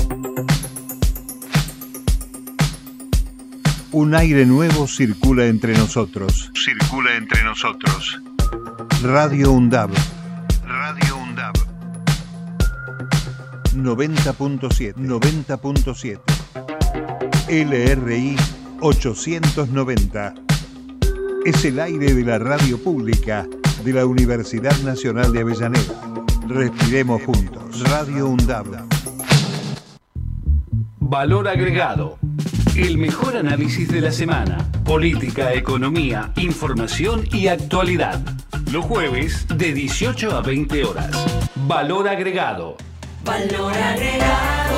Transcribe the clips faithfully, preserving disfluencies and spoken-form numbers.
Un aire nuevo circula entre nosotros. Circula entre nosotros. Radio UNDAB. Radio UNDAB. noventa punto siete. noventa punto siete. L R I ochocientos noventa. Es el aire de la radio pública de la Universidad Nacional de Avellaneda. Respiremos juntos. Radio UNDAB. Valor agregado. El mejor análisis de la semana. Política, economía, información y actualidad. Los jueves de dieciocho a veinte horas. Valor agregado. Valor agregado.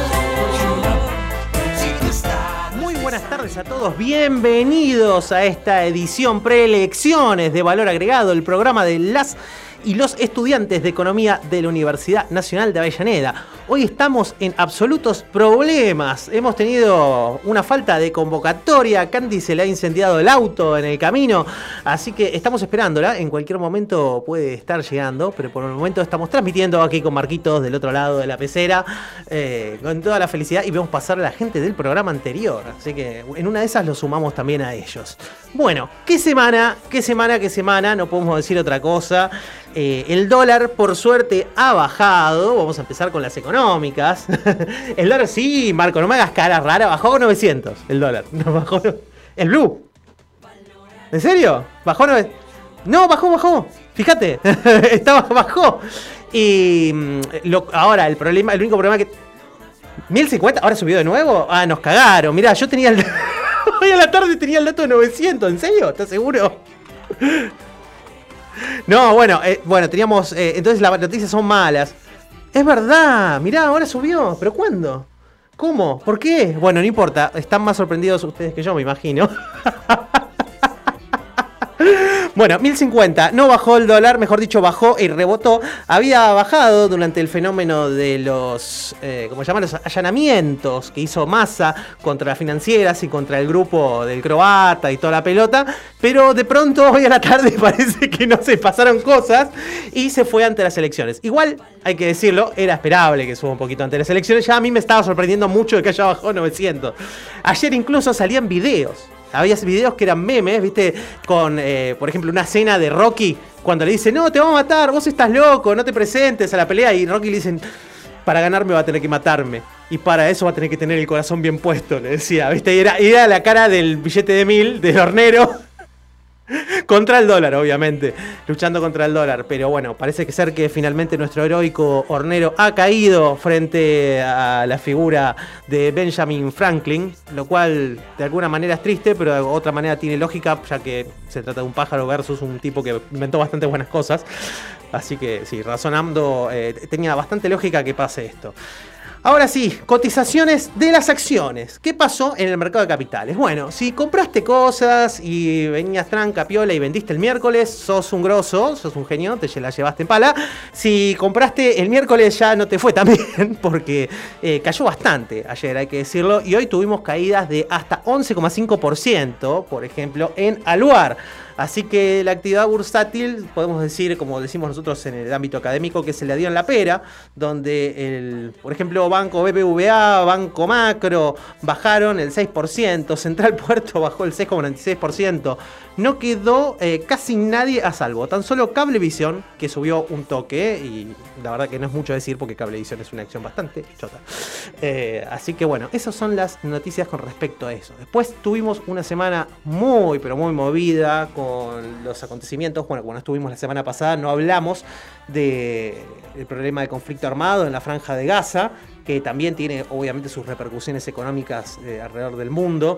Muy buenas tardes a todos. Bienvenidos a esta edición preelecciones de Valor Agregado, el programa de las y los estudiantes de Economía de la Universidad Nacional de Avellaneda. Hoy estamos en absolutos problemas. Hemos tenido una falta de convocatoria. Candy se le ha incendiado el auto en el camino. Así que estamos esperándola. En cualquier momento puede estar llegando. Pero por el momento estamos transmitiendo aquí con Marquitos del otro lado de la pecera. Eh, con toda la felicidad. Y vemos pasar a la gente del programa anterior. Así que en una de esas lo sumamos también a ellos. Bueno, ¿qué semana? ¿Qué semana? ¿Qué semana? No podemos decir otra cosa. Eh, el dólar, por suerte, ha bajado. Vamos a empezar con las económicas. El dólar, sí, Marco, no me hagas cara rara. Bajó novecientos el dólar. No, bajó, el blue. ¿En serio? ¿Bajó novecientos? No, bajó, bajó. Fíjate. Estaba, bajó. Y lo, ahora, el problema, el único problema es que... ¿mil cincuenta? ¿Ahora subió de nuevo? Ah, nos cagaron. Mirá, yo tenía el... Hoy a la tarde tenía el dato de novecientos. ¿En serio? ¿Estás seguro? No, bueno, eh, bueno, teníamos... Eh, entonces las noticias son malas. Es verdad, mirá, ahora subió. ¿Pero cuándo? ¿Cómo? ¿Por qué? Bueno, no importa. Están más sorprendidos ustedes que yo, me imagino. Bueno, mil cincuenta, no bajó el dólar, mejor dicho, bajó y rebotó. Había bajado durante el fenómeno de los, eh, ¿cómo se llaman? Los allanamientos que hizo Massa contra las financieras y contra el grupo del croata y toda la pelota. Pero de pronto, hoy a la tarde, parece que no se pasaron cosas y se fue ante las elecciones. Igual, hay que decirlo, era esperable que suba un poquito ante las elecciones. Ya a mí me estaba sorprendiendo mucho de que haya bajado novecientos. Ayer incluso salían videos. Había videos que eran memes, ¿viste? Con, eh, por ejemplo, una escena de Rocky, cuando le dice, no, te vamos a matar, vos estás loco, no te presentes a la pelea. Y Rocky le dicen, para ganarme va a tener que matarme. Y para eso va a tener que tener el corazón bien puesto, le decía, ¿viste? Y era, era la cara del billete de mil, del hornero, contra el dólar, obviamente, luchando contra el dólar. Pero bueno, parece que ser que finalmente nuestro heroico hornero ha caído frente a la figura de Benjamin Franklin, lo cual de alguna manera es triste, pero de otra manera tiene lógica, ya que se trata de un pájaro versus un tipo que inventó bastante buenas cosas. Así que sí, razonando, eh, tenía bastante lógica que pase esto. Ahora sí, cotizaciones de las acciones. ¿Qué pasó en el mercado de capitales? Bueno, si compraste cosas y venías tranca, piola y vendiste el miércoles, sos un grosso, sos un genio, te la llevaste en pala. Si compraste el miércoles ya no te fue tan bien porque eh, cayó bastante ayer, hay que decirlo. Y hoy tuvimos caídas de hasta once coma cinco por ciento, por ejemplo, en Aluar. Así que la actividad bursátil, podemos decir, como decimos nosotros en el ámbito académico, que se le dio en la pera, donde, el, por ejemplo, Banco B B V A, Banco Macro bajaron el seis por ciento, Central Puerto bajó el seis coma noventa y seis por ciento. No quedó eh, casi nadie a salvo, tan solo Cablevisión, que subió un toque, y la verdad que no es mucho decir porque Cablevisión es una acción bastante chota. Eh, así que bueno, esas son las noticias con respecto a eso. Después tuvimos una semana muy, pero muy movida con los acontecimientos. Bueno, cuando estuvimos la semana pasada no hablamos del problema del conflicto armado en la Franja de Gaza, que también tiene obviamente sus repercusiones económicas eh, alrededor del mundo.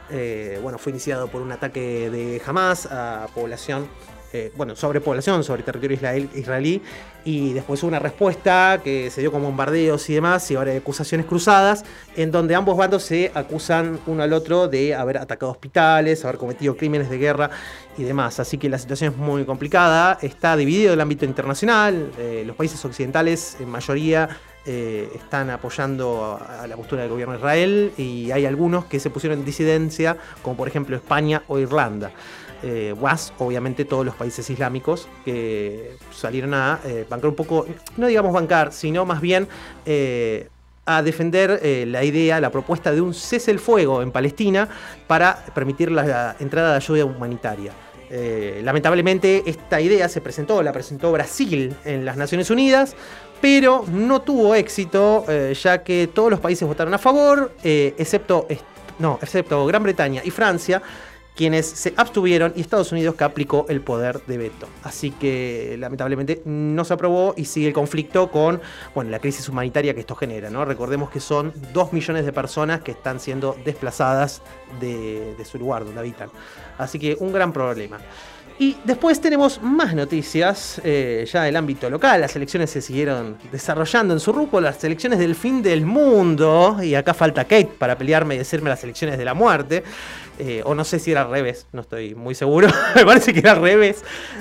Eh, bueno, fue iniciado por un ataque de Hamas a población, eh, bueno, sobre población, sobre territorio israel, israelí, y después hubo una respuesta que se dio con bombardeos y demás, y ahora hay acusaciones cruzadas, en donde ambos bandos se acusan uno al otro de haber atacado hospitales, haber cometido crímenes de guerra y demás. Así que la situación es muy complicada, está dividido el ámbito internacional, eh, los países occidentales en mayoría Eh, están apoyando a la postura del gobierno de Israel, y hay algunos que se pusieron en disidencia, como por ejemplo España o Irlanda. Eh, más obviamente todos los países islámicos que salieron a eh, bancar un poco, no digamos bancar, sino más bien eh, a defender eh, la idea, la propuesta de un cese el fuego en Palestina para permitir la, la entrada de ayuda humanitaria. Eh, lamentablemente esta idea se presentó, la presentó Brasil en las Naciones Unidas, pero no tuvo éxito, eh, ya que todos los países votaron a favor, eh, excepto, no, excepto Gran Bretaña y Francia, quienes se abstuvieron, y Estados Unidos, que aplicó el poder de veto. Así que lamentablemente no se aprobó y sigue el conflicto con, bueno, la crisis humanitaria que esto genera, ¿no? Recordemos que son dos millones de personas que están siendo desplazadas de, de su lugar donde habitan. Así que un gran problema. Y después tenemos más noticias, eh, ya del ámbito local. Las elecciones se siguieron desarrollando en su grupo, las elecciones del fin del mundo. Y acá falta Kate para pelearme y decirme las elecciones de la muerte. Eh, o no sé si era al revés, no estoy muy seguro. Me parece que era al revés.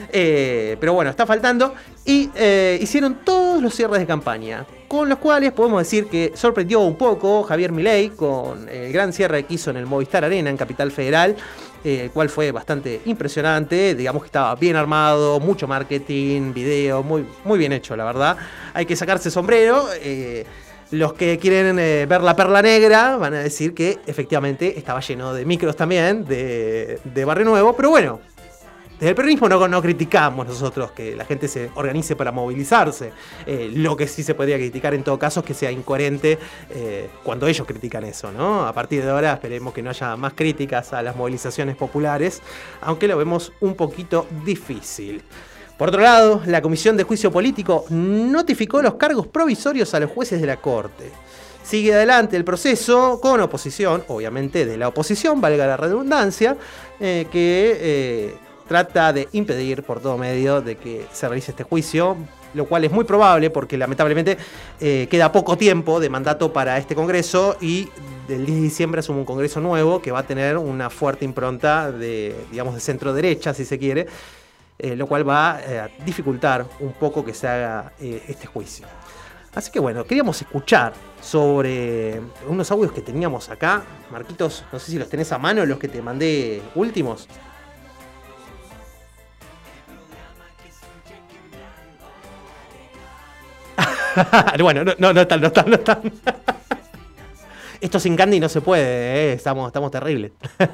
Eh, pero bueno, está faltando. Y eh, hicieron todos los cierres de campaña, con los cuales podemos decir que sorprendió un poco Javier Milei con el gran cierre que hizo en el Movistar Arena en Capital Federal. El cual fue bastante impresionante, digamos que estaba bien armado, mucho marketing, video, muy, muy bien hecho, la verdad. Hay que sacarse sombrero. Eh, los que quieren eh, ver la perla negra van a decir que efectivamente estaba lleno de micros también, de, de Barrio Nuevo, pero bueno, desde el peronismo no, no criticamos nosotros que la gente se organice para movilizarse. Eh, lo que sí se podría criticar en todo caso es que sea incoherente eh, cuando ellos critican eso, ¿no? A partir de ahora esperemos que no haya más críticas a las movilizaciones populares, aunque lo vemos un poquito difícil. Por otro lado, la Comisión de Juicio Político notificó los cargos provisorios a los jueces de la Corte. Sigue adelante el proceso con oposición, obviamente de la oposición, valga la redundancia, eh, que... Eh, trata de impedir por todo medio de que se realice este juicio, lo cual es muy probable porque lamentablemente eh, queda poco tiempo de mandato para este Congreso y del diez de diciembre asume un Congreso nuevo que va a tener una fuerte impronta de, digamos, de centro derecha, si se quiere, eh, lo cual va eh, a dificultar un poco que se haga eh, este juicio. Así que bueno, queríamos escuchar sobre unos audios que teníamos acá. Marquitos, no sé si los tenés a mano, los que te mandé últimos. Bueno, no, no, no están, no están, no están. Esto sin Candy no se puede, ¿eh? estamos, estamos terribles.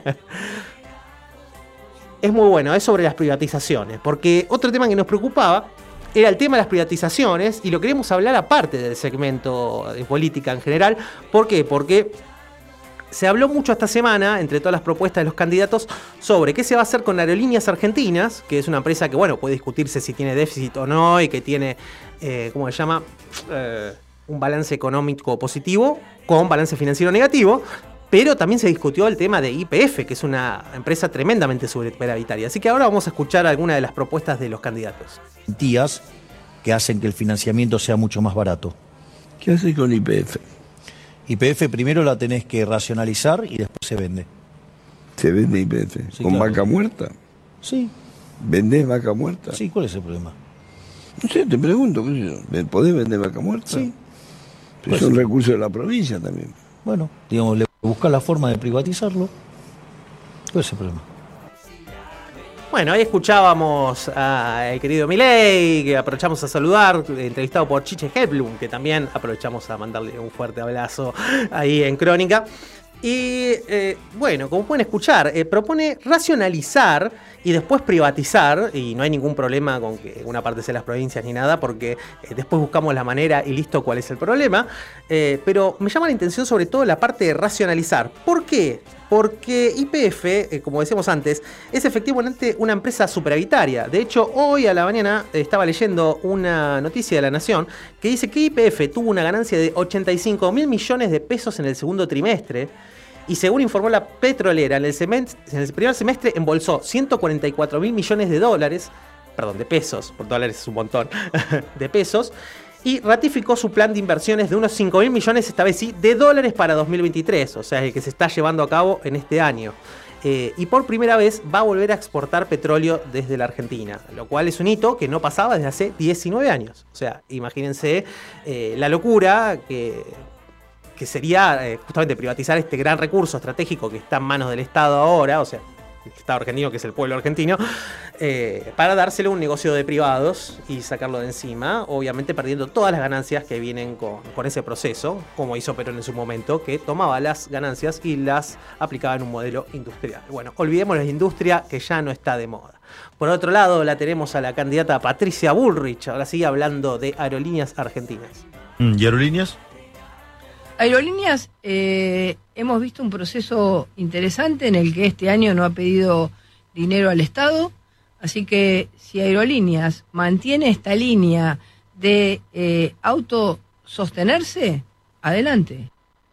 Es muy bueno, es sobre las privatizaciones, porque otro tema que nos preocupaba era el tema de las privatizaciones, y lo queremos hablar aparte del segmento de política en general. ¿Por qué? Porque se habló mucho esta semana, entre todas las propuestas de los candidatos, sobre qué se va a hacer con Aerolíneas Argentinas, que es una empresa que, bueno, puede discutirse si tiene déficit o no, y que tiene, eh, ¿cómo se llama? Eh, un balance económico positivo con balance financiero negativo, pero también se discutió el tema de Y P F, que es una empresa tremendamente superavitaria. Así que ahora vamos a escuchar algunas de las propuestas de los candidatos. Garantías que hacen que el financiamiento sea mucho más barato. ¿Qué hace con Y P F? Y P F primero la tenés que racionalizar y después se vende. ¿Se vende Y P F? Sí, ¿Con claro. vaca muerta? Sí. ¿Vendés vaca muerta? Sí, ¿cuál es el problema? No sé, te pregunto, ¿qué sé yo? ¿Podés vender vaca muerta? Sí. Pero Pues es un sí. recurso de la provincia también. Bueno, digamos, le buscar la forma de privatizarlo. ¿Cuál es el problema? Bueno, ahí escuchábamos al querido Milei, que aprovechamos a saludar, entrevistado por Chiche Helblum, que también aprovechamos a mandarle un fuerte abrazo ahí en Crónica. Y eh, bueno, como pueden escuchar, eh, propone racionalizar y después privatizar, y no hay ningún problema con que una parte sea las provincias ni nada, porque eh, después buscamos la manera y listo cuál es el problema. Eh, pero me llama la atención sobre todo la parte de racionalizar. ¿Por qué? Porque Y P F, eh, como decíamos antes, es efectivamente una empresa superavitaria. De hecho, hoy a la mañana eh, estaba leyendo una noticia de La Nación que dice que Y P F tuvo una ganancia de ochenta y cinco mil millones de pesos en el segundo trimestre. Y según informó la petrolera, en el, semestre, en el primer semestre embolsó ciento cuarenta y cuatro mil millones de dólares, perdón, de pesos, por dólares es un montón, de pesos, y ratificó su plan de inversiones de unos cinco mil millones, esta vez sí, de dólares para dos mil veintitrés, o sea, el que se está llevando a cabo en este año. Eh, y por primera vez va a volver a exportar petróleo desde la Argentina, lo cual es un hito que no pasaba desde hace diecinueve años. O sea, imagínense eh, la locura que... que sería eh, justamente privatizar este gran recurso estratégico que está en manos del Estado ahora, o sea, Estado argentino, que es el pueblo argentino, eh, para dárselo a un negocio de privados y sacarlo de encima, obviamente perdiendo todas las ganancias que vienen con, con ese proceso, como hizo Perón en su momento, que tomaba las ganancias y las aplicaba en un modelo industrial. Bueno, olvidemos la industria, que ya no está de moda. Por otro lado, la tenemos a la candidata Patricia Bullrich, ahora sigue hablando de Aerolíneas Argentinas. ¿Y Aerolíneas? Aerolíneas, eh, hemos visto un proceso interesante en el que este año no ha pedido dinero al Estado, así que si Aerolíneas mantiene esta línea de eh, autosostenerse, adelante.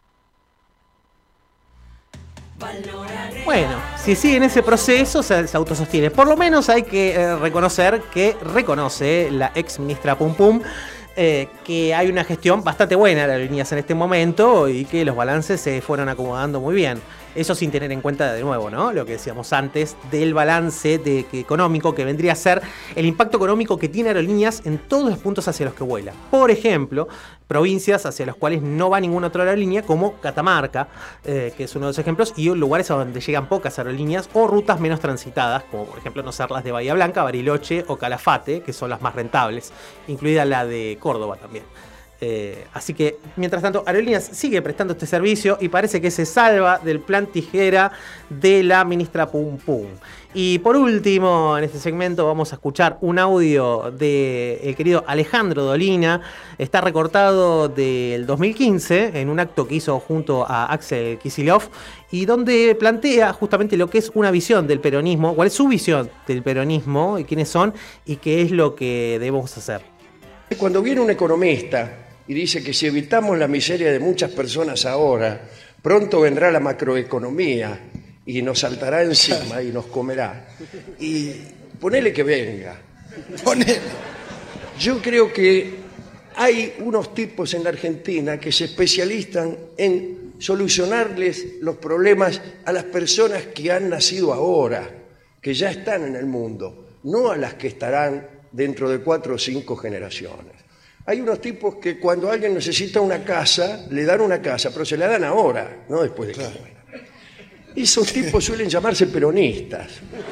Bueno, si sigue en ese proceso, se, se autosostiene. Por lo menos hay que eh, reconocer que reconoce la ex ministra Pum Pum Eh, que hay una gestión bastante buena de Aerolíneas en este momento y que los balances se fueron acomodando muy bien. Eso sin tener en cuenta de nuevo, ¿no? Lo que decíamos antes del balance de, que, económico que vendría a ser el impacto económico que tiene Aerolíneas en todos los puntos hacia los que vuela. Por ejemplo, provincias hacia las cuales no va ninguna otra aerolínea, como Catamarca, eh, que es uno de los ejemplos, y lugares a donde llegan pocas aerolíneas o rutas menos transitadas, como por ejemplo no ser las de Bahía Blanca, Bariloche o Calafate, que son las más rentables, incluida la de Córdoba también. Eh, así que, mientras tanto, Aerolíneas sigue prestando este servicio y parece que se salva del plan tijera de la ministra Pum Pum. Y por último, en este segmento vamos a escuchar un audio del querido Alejandro Dolina. Está recortado del dos mil quince en un acto que hizo junto a Axel Kicillof y donde plantea justamente lo que es una visión del peronismo, cuál es su visión del peronismo y quiénes son y qué es lo que debemos hacer. Cuando viene un economista y dice que si evitamos la miseria de muchas personas ahora, pronto vendrá la macroeconomía y nos saltará encima y nos comerá. Y ponele que venga. Ponele. Yo creo que hay unos tipos en la Argentina que se especializan en solucionarles los problemas a las personas que han nacido ahora, que ya están en el mundo, no a las que estarán dentro de cuatro o cinco generaciones. Hay unos tipos que cuando alguien necesita una casa, le dan una casa, pero se la dan ahora, no después de claro. que muera. Esos tipos suelen llamarse peronistas.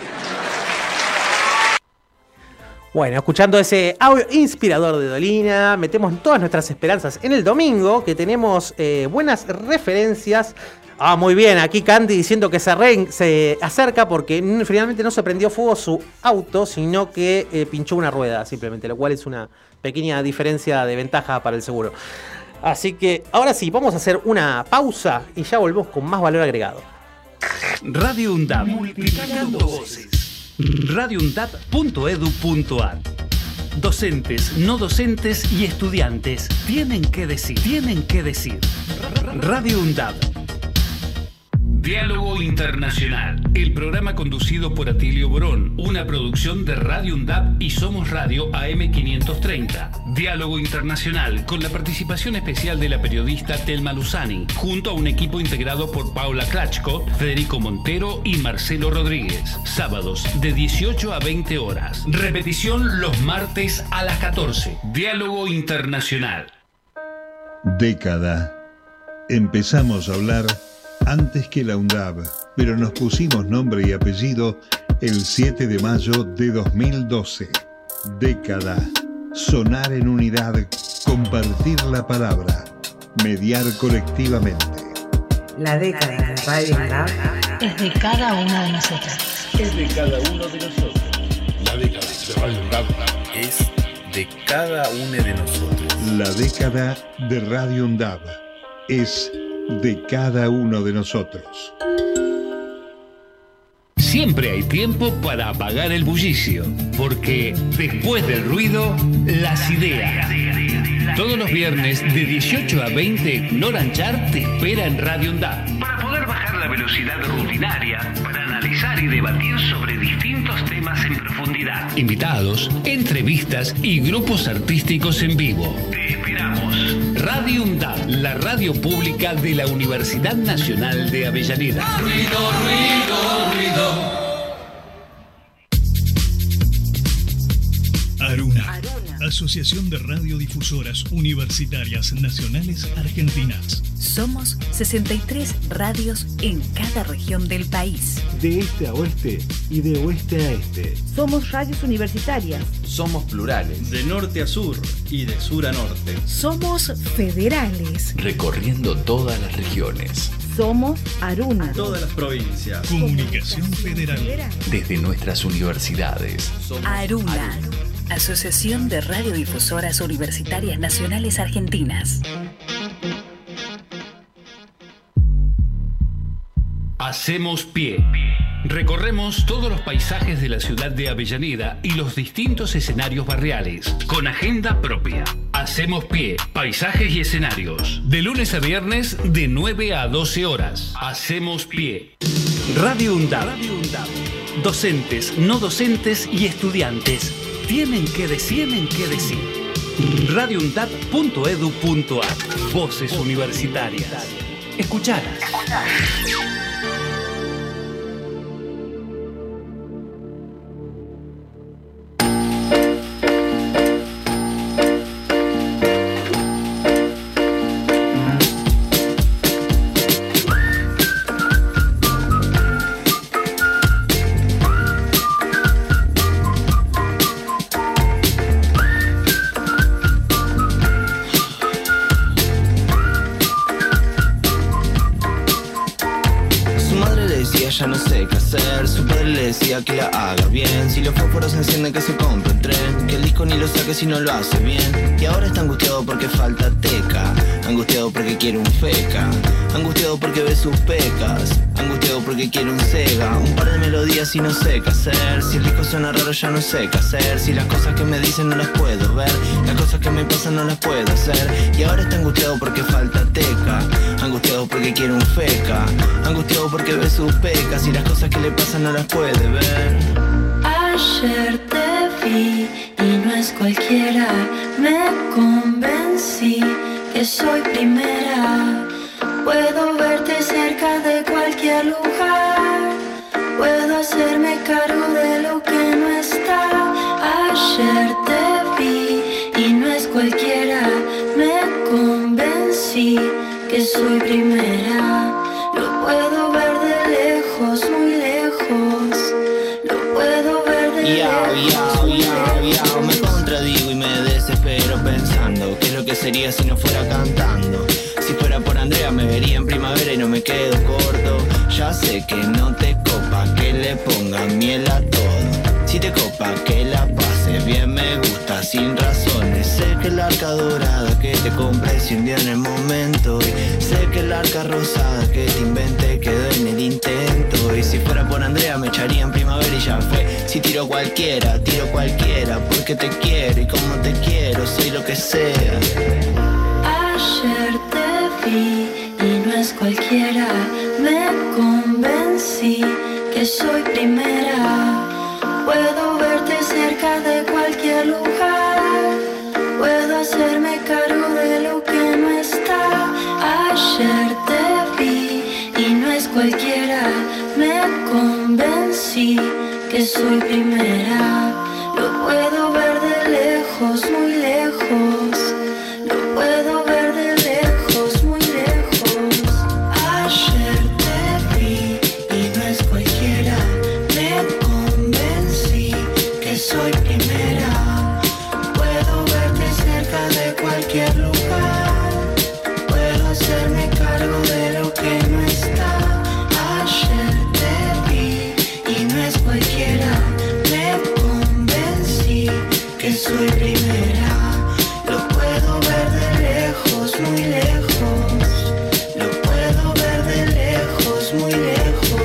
Bueno, escuchando ese audio inspirador de Dolina, metemos todas nuestras esperanzas en el domingo, que tenemos eh, buenas referencias. Ah, muy bien, aquí Candy diciendo que se, re, se acerca porque n- finalmente no se prendió fuego su auto, sino que eh, pinchó una rueda simplemente, lo cual es una pequeña diferencia de ventaja para el seguro. Así que ahora sí, vamos a hacer una pausa y ya volvemos con más valor agregado. Radio UNDAP, multiplicando voces. radio undap punto edu punto ar. Docentes, no docentes y estudiantes tienen que decir, tienen que decir. Radio UNDAP. Diálogo Internacional, el programa conducido por Atilio Borón, una producción de Radio UNDAP y Somos Radio A M quinientos treinta. Diálogo Internacional, con la participación especial de la periodista Telma Luzani, junto a un equipo integrado por Paula Klachko, Federico Montero y Marcelo Rodríguez. Sábados de dieciocho a veinte horas. Repetición los martes a las catorce. Diálogo Internacional. Década. Empezamos a hablar antes que la UNDAB, pero nos pusimos nombre y apellido el siete de mayo de dos mil doce. Década. Sonar en unidad, compartir la palabra, mediar colectivamente. La década de Radio UNDAB es de cada uno de nosotros. Es de cada uno de nosotros. La década de Radio UNDAB es de cada uno de nosotros. La década de Radio UNDAB es de cada uno de nosotros. Siempre hay tiempo para apagar el bullicio, porque después del ruido, las ideas. Todos los viernes de dieciocho a veinte, Noranchar te espera en Radio UNDAB para poder bajar la velocidad rutinaria, para analizar y debatir sobre distintos temas en profundidad. Invitados, entrevistas y grupos artísticos en vivo. Te esperamos. Radio UNDAB, la radio pública de la Universidad Nacional de Avellaneda. Ruido, ruido, ruido. Aruna, Aruna, Asociación de Radiodifusoras Universitarias Nacionales Argentinas. Somos sesenta y tres radios en cada región del país. De este a oeste y de oeste a este. Somos radios universitarias. Somos plurales. De norte a sur y de sur a norte. Somos federales. Recorriendo todas las regiones. Somos Aruna. Todas las provincias. Comunicación Federal. Desde nuestras universidades. Aruna. Asociación de Radiodifusoras Universitarias Nacionales Argentinas. Hacemos pie. Recorremos todos los paisajes de la ciudad de Avellaneda y los distintos escenarios barriales, con agenda propia. Hacemos pie, paisajes y escenarios. De lunes a viernes, de nueve a doce horas. Hacemos pie. Radio UNDAB. Docentes, no docentes y estudiantes tienen que decir, tienen que decir. radio undab punto edu punto ar. Voces universitarias. Escuchalas. Que la haga bien. Si los fósforos se encienden, que se compre un tren. Que el disco ni lo saque si no lo hace bien. Y ahora está angustiado porque falta teca. Angustiado porque quiere un feca. Angustiado porque ve sus pecas. Angustiado porque quiere un Sega. Un par de melodías y no sé qué hacer. Si el disco suena raro ya no sé qué hacer. Si las cosas que me dicen no las puedo ver. Las cosas que me pasan no las puedo hacer. Y ahora está angustiado porque falta teca. Angustiado porque quiere un feca. Angustiado porque ve sus pecas. Y las cosas que le pasan no las puede ver. Ayer te vi y no es cualquiera. Me convencí que soy primera. Puedo verte cerca de cualquier lugar. Puedo hacerme cargo de lo que no está. Ayer te vi y no es cualquiera. Me convencí que soy primera. Lo puedo ver de lejos, muy lejos. Lo puedo ver de Yao, lejos, yao, muy yao, lejos. yao. Me contradigo y me desespero pensando qué es lo que sería si no fuera cantando. Si fuera por Andrea me vería en primavera y no me quedo corto. Ya sé que no te copa que le pongan miel a todo. Si te copa que la pases bien me gusta sin razones. Sé que el arca dorada que te compré se hundió en el momento. Y sé que el arca rosada que te inventé quedó en el intento. Y si fuera por Andrea me echaría en primavera y ya fue. Si tiro cualquiera, tiro cualquiera. Porque te quiero y como te quiero soy lo que sea. Ayer te vi y no es cualquiera. Me convencí que soy primera. Puedo verte cerca de cualquier lugar. Puedo hacerme cargo de lo que no está. Ayer te vi y no es cualquiera. Me convencí que soy primera. Lo puedo ver de lejos, muy lejos. Lo puedo ver de lejos, muy lejos. Ayer te vi y no es cualquiera. Me convencí que soy primera. Puedo verte cerca de cualquier lugar. Puedo hacerme cargo de lo que no está. Ayer te vi y no es cualquiera. Me convencí que soy primera. Lo puedo ver de lejos, muy lejos. Lo puedo ver de lejos, muy lejos.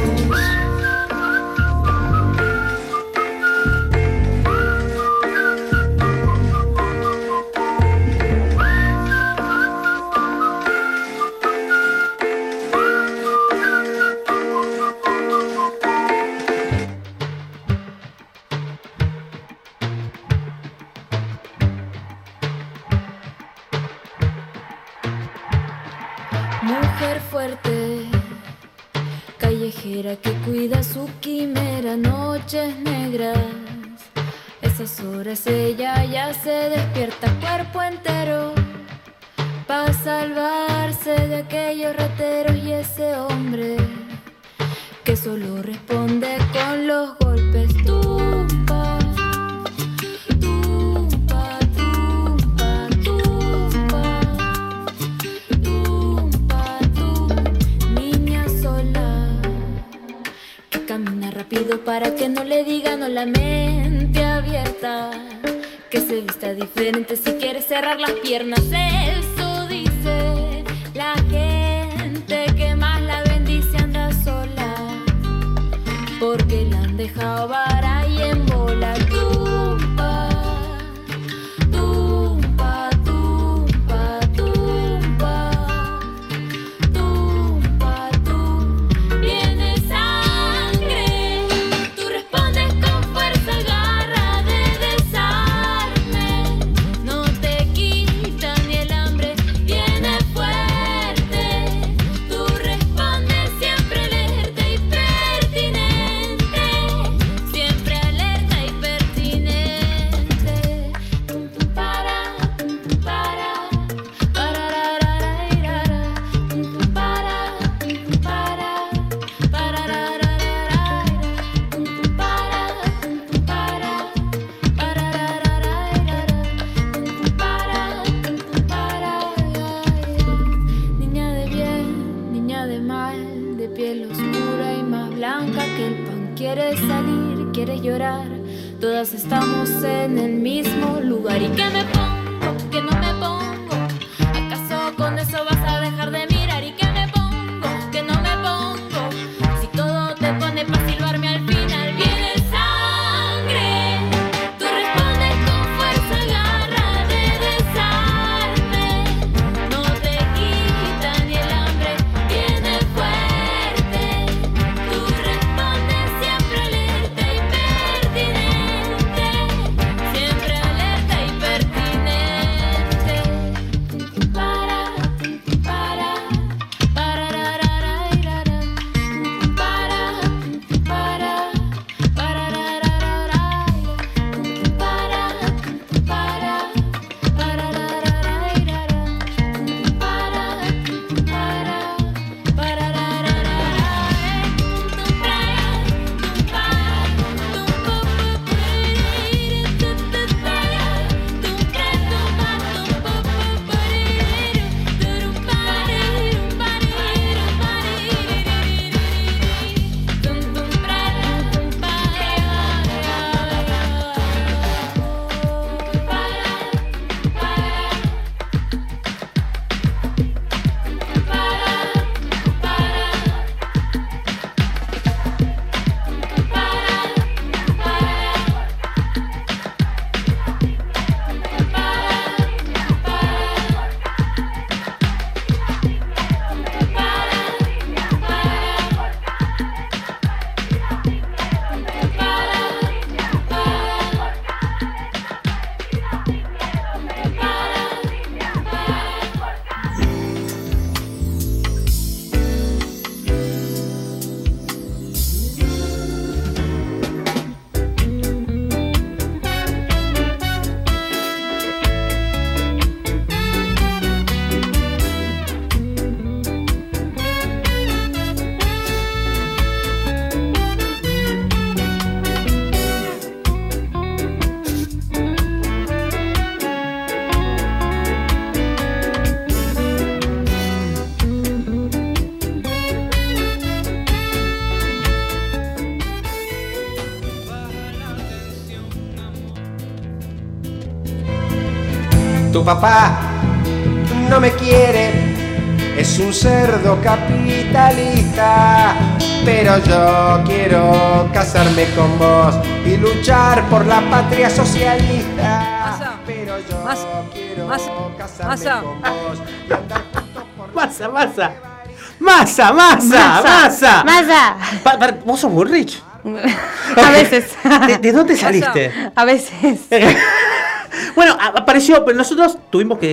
Mujer fuerte, callejera que cuida su quimera, noches negras. Esas horas ella ya se despierta cuerpo entero para salvarse de aquellos rateros y ese hombre que solo responde con los golpes. Tumba, tumba, tumba, tumba, tumba, tumba, niña sola que camina rápido para que no le digan no, la mente abierta, que se vista diferente si quiere cerrar las piernas. Eso dice la gente que más la bendice anda sola, porque la han dejado vara y en bola. Tumba, tumba, tumba, tumba, tumba, tumba. Viene sangre, tú respondes con fuerza, garra de desarme. No te quita ni el hambre, viene fuerte. Tú respondes siempre alerta y pertinente, siempre alerta y pertinente. Tum, tum, para, tum, tum, para, pararararairara. Tum, tum, para, tum, tum, para, pararararairara. Tum, tum, para, tum, tum, para, pararararairara. Tum, tum, para, tum, tum, para. Niña de bien, niña de mal, de piel oscura y más blanca que el pan. Quieres salir, quieres llorar, todas estamos en el mismo lugar. ¿Y qué me pongo? ¿Qué no me pongo? ¿Acaso con eso vas a dejar de mirar? ¿Y qué me pongo? ¿Qué no me pongo? Si todo te pone para silbarme al final. Viene sangre, tú respondes con fuerza, garra de desarme. No te quita ni el hambre, viene fuerte. Tú respondes siempre alerta y pertinente, siempre alerta y pertinente. Tum, tum, para, tum, tum, para, pararararairara. Tum, tum, para, tum, tum, para, pararararairara. Tum, tum, para, tum, tum, para, pararararairara. Tum, tum, para, tum, tum, para, pararararairara. Tum, tum, para, tum, para, tum, Tu papá no me quiere, es un cerdo capitalista, pero yo quiero casarme con vos y luchar por la patria socialista. Masa, pero yo masa, quiero masa, casarme masa. con vos y andar juntos por Masa, masa. Masa, masa, masa. Masa. Pa- pa- ¿Vos sos Bullrich? A veces. ¿De, de dónde saliste? A veces. Bueno, a- apareció, pero nosotros tuvimos que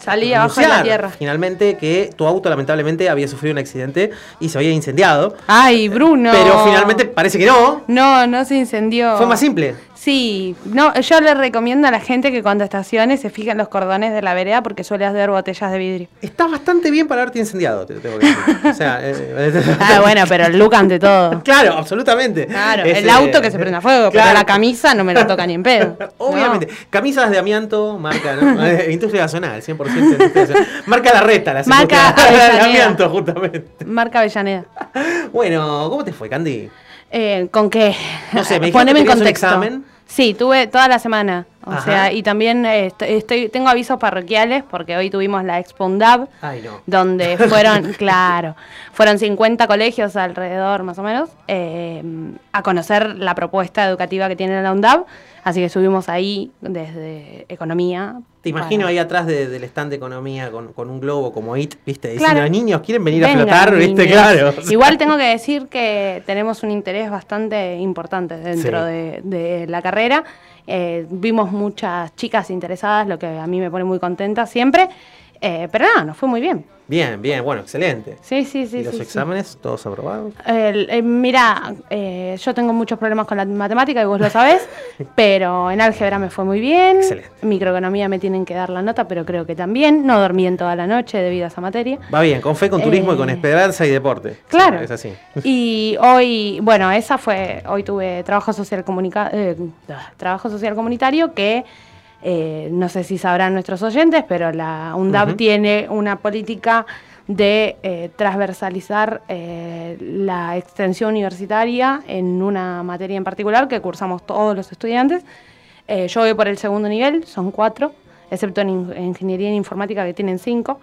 Salí abajo de la anunciar tierra. finalmente que tu auto lamentablemente había sufrido un accidente y se había incendiado. Ay, Bruno. Pero finalmente parece que no. No, no se incendió. Fue más simple. Sí, no, yo le recomiendo a la gente que cuando estacione se fije en los cordones de la vereda porque suele haber botellas de vidrio. Está bastante bien para haberte incendiado, te tengo que decir. O sea, eh, ah, bueno, pero el look ante todo. Claro, absolutamente. Claro, Ese, el auto que se prenda fuego, claro. pero la camisa no me la toca ni en pedo. Obviamente. No. Camisas de amianto, marca, ¿no? Industria nacional, cien por ciento industria nacional. Marca La Reta, la Marca de amianto, justamente. Marca Avellaneda. Bueno, ¿cómo te fue, Candy? Eh, ¿Con qué? No sé, me dijiste Poneme que en tenías un contexto. examen. Sí, tuve toda la semana. O Ajá. sea, y también eh, estoy, estoy, tengo avisos parroquiales porque hoy tuvimos la Expo UNDAB, Ay, no. donde fueron, claro, fueron cincuenta colegios alrededor, más o menos, eh, a conocer la propuesta educativa que tiene la UNDAB. Así que subimos ahí desde Economía. Te imagino para... ahí atrás de, del stand de Economía con, con un globo como I T, ¿viste? Diciendo, Claro. niños, ¿quieren venir Vengan, a flotar? ¿Viste? niños. Claro. Igual tengo que decir que tenemos un interés bastante importante dentro Sí. de, de la carrera. Eh, vimos muchas chicas interesadas, lo que a mí me pone muy contenta siempre. Eh, pero nada, nos fue muy bien. Bien, bien, bueno, excelente. Sí, sí, sí. ¿Y los sí, exámenes, sí. todos aprobados? Eh, eh, mira, eh, yo tengo muchos problemas con la matemática y vos lo sabés, pero en álgebra me fue muy bien. Excelente. Microeconomía me tienen que dar la nota, pero creo que también. No dormí en toda la noche debido a esa materia. Va bien, con fe, con turismo Eh, y con esperanza y deporte. Claro. Sí, es así. Y hoy, bueno, esa fue, hoy tuve trabajo social comunica, eh, trabajo social comunitario que eh, no sé si sabrán nuestros oyentes, pero la UNDAB Ujú. tiene una política de eh, transversalizar eh, la extensión universitaria en una materia en particular que cursamos todos los estudiantes. Eh, yo voy por el segundo nivel, son cuatro, excepto en, in- en ingeniería en informática que tienen cinco.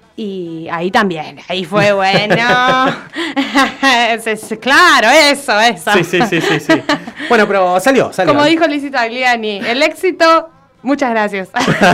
Y ahí también, ahí fue bueno. Es- es- claro, eso, eso. Sí, sí, sí, sí, sí. Bueno, pero salió, salió. Como dijo Lizzie Tagliani, el éxito, muchas gracias.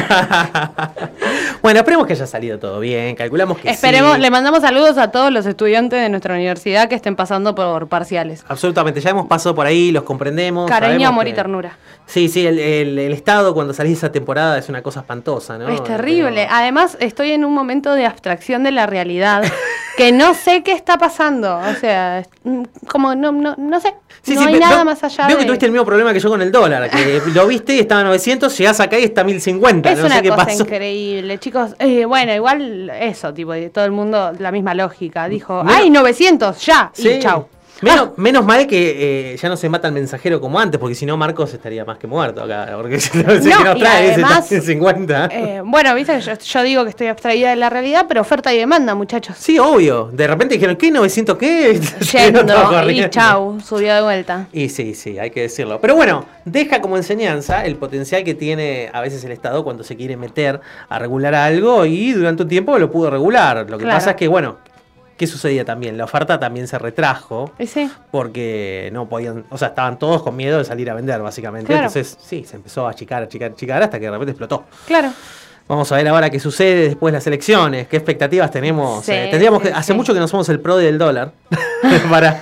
Bueno, esperemos que haya salido todo bien, calculamos que Esperemos, sí. le mandamos saludos a todos los estudiantes de nuestra universidad que estén pasando por parciales. Absolutamente, ya hemos pasado por ahí, los comprendemos. Cariño, sabemos amor que- y ternura. Sí, sí, el, el, el estado cuando salís de esa temporada es una cosa espantosa, ¿no? Es terrible. Además, estoy en un momento de abstracción de la realidad que no sé qué está pasando. O sea, es- mm, como no, no, no sé. Sí, no sí, hay ve- nada veo- más allá Veo de... que tuviste el mismo problema que yo con el dólar, que lo viste y estaba a novecientos, llegás acá y está a mil cincuenta, Es no una sé qué cosa pasó. increíble, chicos. Eh, bueno, igual eso, tipo, y todo el mundo, la misma lógica. Dijo, Menos- ¡ay, novecientos! ¡Ya! Sí. Y chau. Menos, menos mal que eh, ya no se mata el mensajero como antes, porque si no Marcos estaría más que muerto acá, porque si no sé No, qué nos y trae, ese además, está en cincuenta. Eh, bueno, viste, yo, yo digo que estoy abstraída de la realidad, pero oferta y demanda, muchachos. Sí, obvio. De repente dijeron, ¿qué? ¿novecientos qué? Yendo Todo y corriendo. chau, subió de vuelta. Y sí, sí, hay que decirlo. Pero bueno, deja como enseñanza el potencial que tiene a veces el Estado cuando se quiere meter a regular algo y durante un tiempo lo pudo regular. Lo que Claro. pasa es que, bueno, ¿qué sucedía también? La oferta también se retrajo ¿Y sí? porque no podían, o sea, estaban todos con miedo de salir a vender, básicamente. Claro. Entonces, sí, se empezó a achicar, achicar, achicar hasta que de repente explotó. Claro. Vamos a ver ahora qué sucede después de las elecciones, qué expectativas tenemos. Sí, Eh, tendríamos sí, que, hace sí. mucho que no somos el pro del dólar. para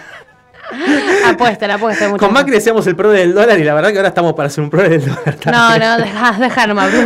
Apuesta, la apuesta. muchachos. Con Macri decíamos el pro del dólar y la verdad que ahora estamos para ser un pro del dólar. No, no, deja, deja nomás, Bruno.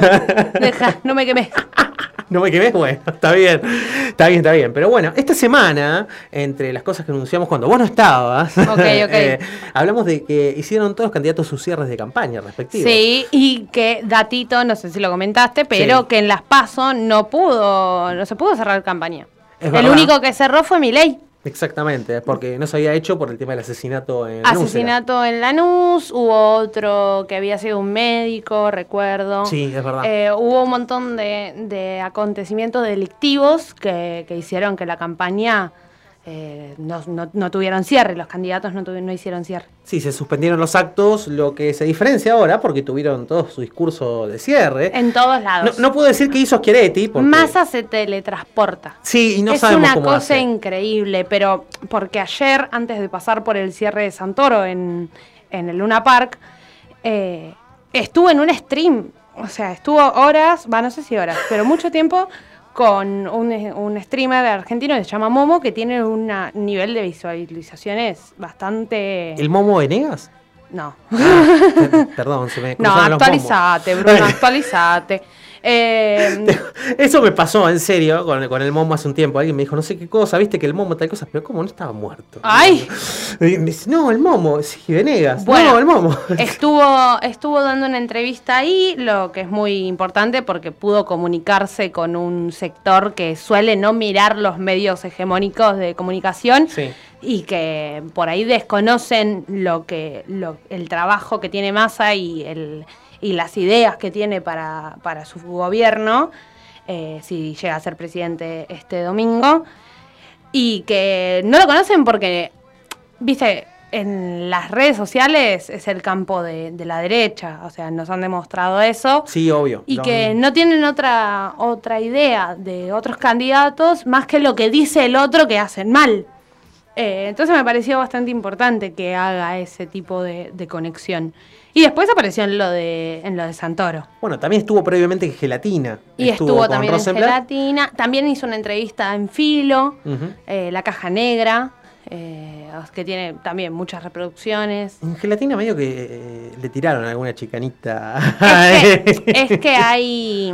Deja, no me quemé. ¿No me quemé? Bueno, está bien. Está bien, está bien. Pero bueno, esta semana, entre las cosas que anunciamos cuando vos no estabas, Ok, ok. eh, hablamos de que hicieron todos los candidatos sus cierres de campaña respectivos. Sí, y que datito, no sé si lo comentaste, pero Sí. que en las PASO no pudo, no se pudo cerrar campaña. Es El verdad. único que cerró fue Milei. Exactamente, porque no se había hecho por el tema del asesinato en Lanús, Asesinato en Lanús, hubo otro que había sido un médico, recuerdo. Sí, es verdad. Eh, hubo un montón de, de acontecimientos delictivos que, que hicieron que la campaña eh, no, no, no tuvieron cierre, los candidatos no, tuvi- no hicieron cierre. Sí, se suspendieron los actos, lo que se diferencia ahora porque tuvieron todo su discurso de cierre. En todos No, lados. no puedo decir que hizo Schiaretti porque... Massa se teletransporta. Sí, y no es sabemos una cómo cosa hace. increíble, pero porque ayer, antes de pasar por el cierre de Santoro en, en el Luna Park, eh, estuvo en un stream, o sea, estuvo horas, va, no sé si horas, pero mucho tiempo con un, un streamer argentino que se llama Momo, que tiene un nivel de visualizaciones bastante... ¿El Momo Venegas? No. Ah, perdón, se me No, cruzaron los actualizate, momos. Bruno, actualizate. Eh, Eso me pasó, en serio, con, con el Momo hace un tiempo. Alguien me dijo, no sé qué cosa, viste que el Momo tal cosa, pero ¿cómo no estaba muerto? ¡Ay! Y me dice, no, el Momo, sí, Venegas. Bueno, no, el Momo. Estuvo, estuvo dando una entrevista ahí, lo que es muy importante porque pudo comunicarse con un sector que suele no mirar los medios hegemónicos de comunicación. Sí. Y que por ahí desconocen lo que lo, el trabajo que tiene Massa y el y las ideas que tiene para, para su gobierno, eh, si llega a ser presidente este domingo, y que no lo conocen porque, viste, en las redes sociales es el campo de, de la derecha, o sea, nos han demostrado eso. Sí, obvio. Y no, que no tienen otra, otra idea de otros candidatos más que lo que dice el otro que hacen mal. Eh, entonces me pareció bastante importante que haga ese tipo de, de conexión. Y después apareció en lo de en lo de Santoro. Bueno, también estuvo previamente en Gelatina. Y estuvo, estuvo también en Rosenblatt. Gelatina. También hizo una entrevista en Filo, Uh-huh. eh, La Caja Negra, eh, que tiene también muchas reproducciones. En Gelatina medio que eh, le tiraron alguna chicanita. Es que, es que hay...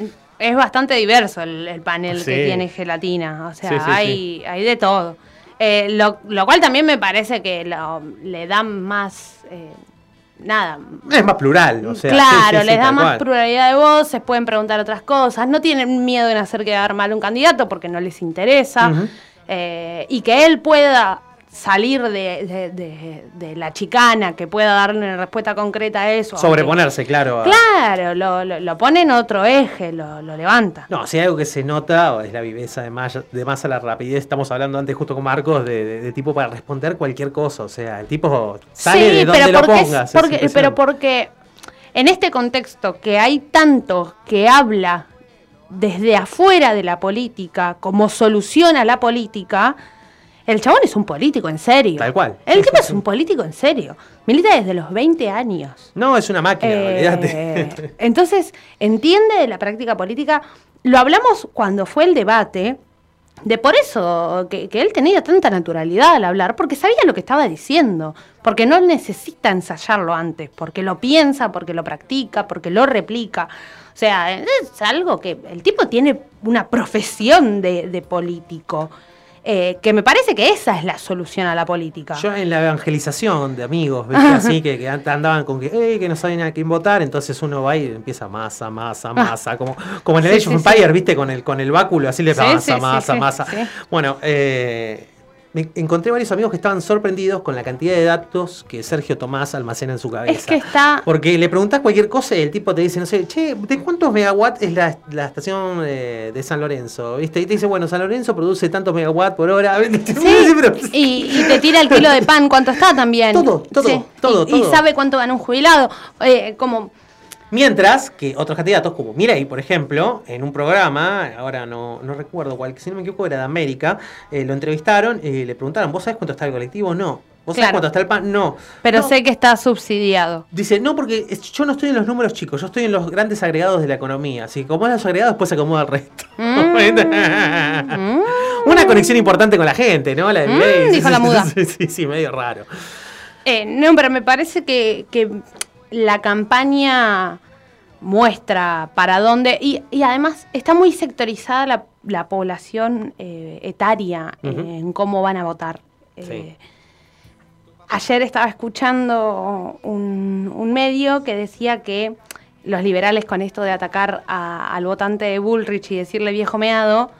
Es bastante diverso el, el panel Sí. que tiene Gelatina. O sea, Sí, sí, hay, sí. hay de todo. Eh, lo, lo cual también me parece que lo, le dan más... Eh, nada. Es más plural, o sea. Claro, sí, sí, sí, les da tal más cual. pluralidad de voces, pueden preguntar otras cosas, no tienen miedo en hacer quedar mal un candidato porque no les interesa, Ujú. eh, y que él pueda salir de, de, de, de la chicana, que pueda darle una respuesta concreta a eso. Sobreponerse, claro. a- aunque- Claro, lo, lo, lo pone en otro eje, lo, lo levanta. No, si hay algo que se nota es la viveza de Massa, de Massa, la rapidez. Estamos hablando antes justo con Marcos de, de- de tipo para responder cualquier cosa. O sea, el tipo sale Sí, de donde pero lo porque es- pongas. es porque- pero impresionante. porque en este contexto que hay tanto que habla desde afuera de la política como solución a la política, el chabón es un político en serio. Tal cual. El Sí, tipo sí, es sí. un político en serio. Milita desde los veinte años. No, es una máquina, Eh, olvídate. Entonces, entiende de la práctica política. Lo hablamos cuando fue el debate, de por eso que, que él tenía tanta naturalidad al hablar, porque sabía lo que estaba diciendo, porque no necesita ensayarlo antes, porque lo piensa, porque lo practica, porque lo replica. O sea, es algo que el tipo tiene una profesión de, de político. Eh, que me parece que esa es la solución a la política. Yo en la evangelización de amigos, ¿viste? Así que, que andaban con que, "Ey, que no saben a quién votar", entonces uno va y empieza masa, masa, masa, como, como en el Sí, Age of sí, Empire, sí. ¿viste? Con el, con el báculo, así le Sí, masa, sí, sí, masa, sí, masa. sí. Bueno, eh, me encontré varios amigos que estaban sorprendidos con la cantidad de datos que Sergio Tomás almacena en su cabeza. Es que está... Porque le preguntás cualquier cosa y el tipo te dice, no sé, che, ¿de cuántos megawatts es la, la estación eh, de San Lorenzo? ¿Viste? Y te dice, bueno, San Lorenzo produce tantos megawatts por hora. Sí, y, y te tira el kilo de pan, ¿cuánto está también? Todo, todo, Sí. todo, y, y todo. sabe cuánto gana un jubilado. Eh, como... Mientras que otros candidatos, como Milei, por ejemplo, en un programa, ahora no, no recuerdo cuál, si no me equivoco era de América, eh, lo entrevistaron y le preguntaron, ¿vos sabés cuánto está el colectivo? No. ¿Vos sabés Claro. cuánto está el pan? No. Pero No. sé que está subsidiado. Dice, no, porque es- yo no estoy en los números chicos, yo estoy en los grandes agregados de la economía. Así que como es los agregados, después se acomoda el resto. Mm. Una conexión importante con la gente, ¿no? La de Mm, Milei. dijo la muda. Sí, sí, sí, medio raro. Eh, no, pero me parece que, que la campaña muestra para dónde... Y, y además está muy sectorizada la, la población eh, etaria eh, Ujú. en cómo van a votar. Eh, Sí. Ayer estaba escuchando un, un medio que decía que los liberales con esto de atacar a- al votante de Bullrich y decirle viejo meado,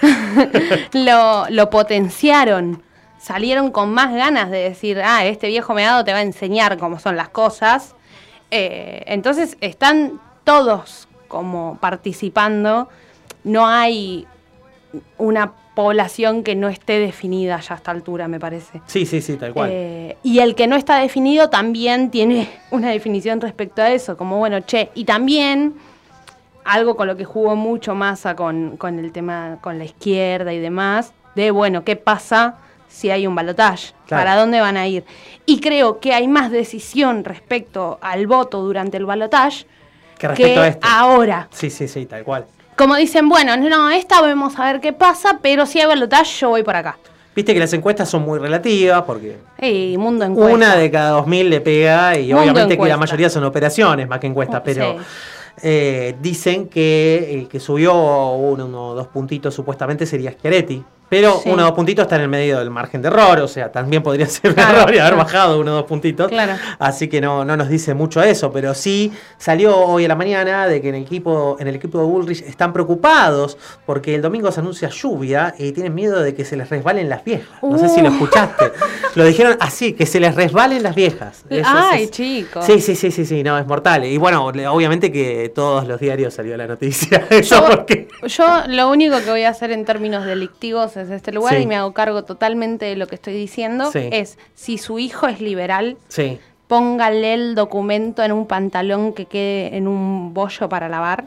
lo, lo potenciaron. Salieron con más ganas de decir, ah, este viejo meado te va a enseñar cómo son las cosas. Eh, entonces están todos como participando. No hay una población que no esté definida ya a esta altura, me parece. Sí, sí, sí, tal cual. Eh, y el que no está definido también tiene una definición respecto a eso, como bueno, che, y también algo con lo que jugó mucho Massa con, con el tema, con la izquierda y demás, de bueno, ¿qué pasa si hay un balotaje? Claro. ¿Para dónde van a ir? Y creo que hay más decisión respecto al voto durante el balotaje Que respecto que a esto. ahora. Sí, sí, sí, tal cual. Como dicen, bueno, no, esta vamos a ver qué pasa, pero si hay balotaje yo voy por acá. Viste que las encuestas son muy relativas porque Y mundo encuesta. una de cada dos mil le pega y Mundo obviamente que encuesta. la mayoría son operaciones más que encuestas, pero Sí. eh, dicen que el que subió uno o dos puntitos supuestamente sería Schiaretti. Pero Sí. uno o dos puntitos está en el medio del margen de error, o sea, también podría ser un Claro, error y haber claro. bajado uno o dos puntitos. Claro. Así que no, no nos dice mucho eso, pero sí salió hoy a la mañana de que en el equipo, en el equipo de Bullrich están preocupados porque el domingo se anuncia lluvia y tienen miedo de que se les resbalen las viejas. No sé si lo Uh. escuchaste. Lo dijeron así, que se les resbalen las viejas. Eso Ay, es- es- chicos. Sí, sí, sí, sí, sí, no, es mortal. Y bueno, le- obviamente que todos los diarios salió la noticia. Eso Yo- porque... Yo lo único que voy a hacer en términos delictivos es este lugar Sí. y me hago cargo totalmente de lo que estoy diciendo. Sí. Es, si su hijo es liberal, Sí. póngale el documento en un pantalón que quede en un bollo para lavar.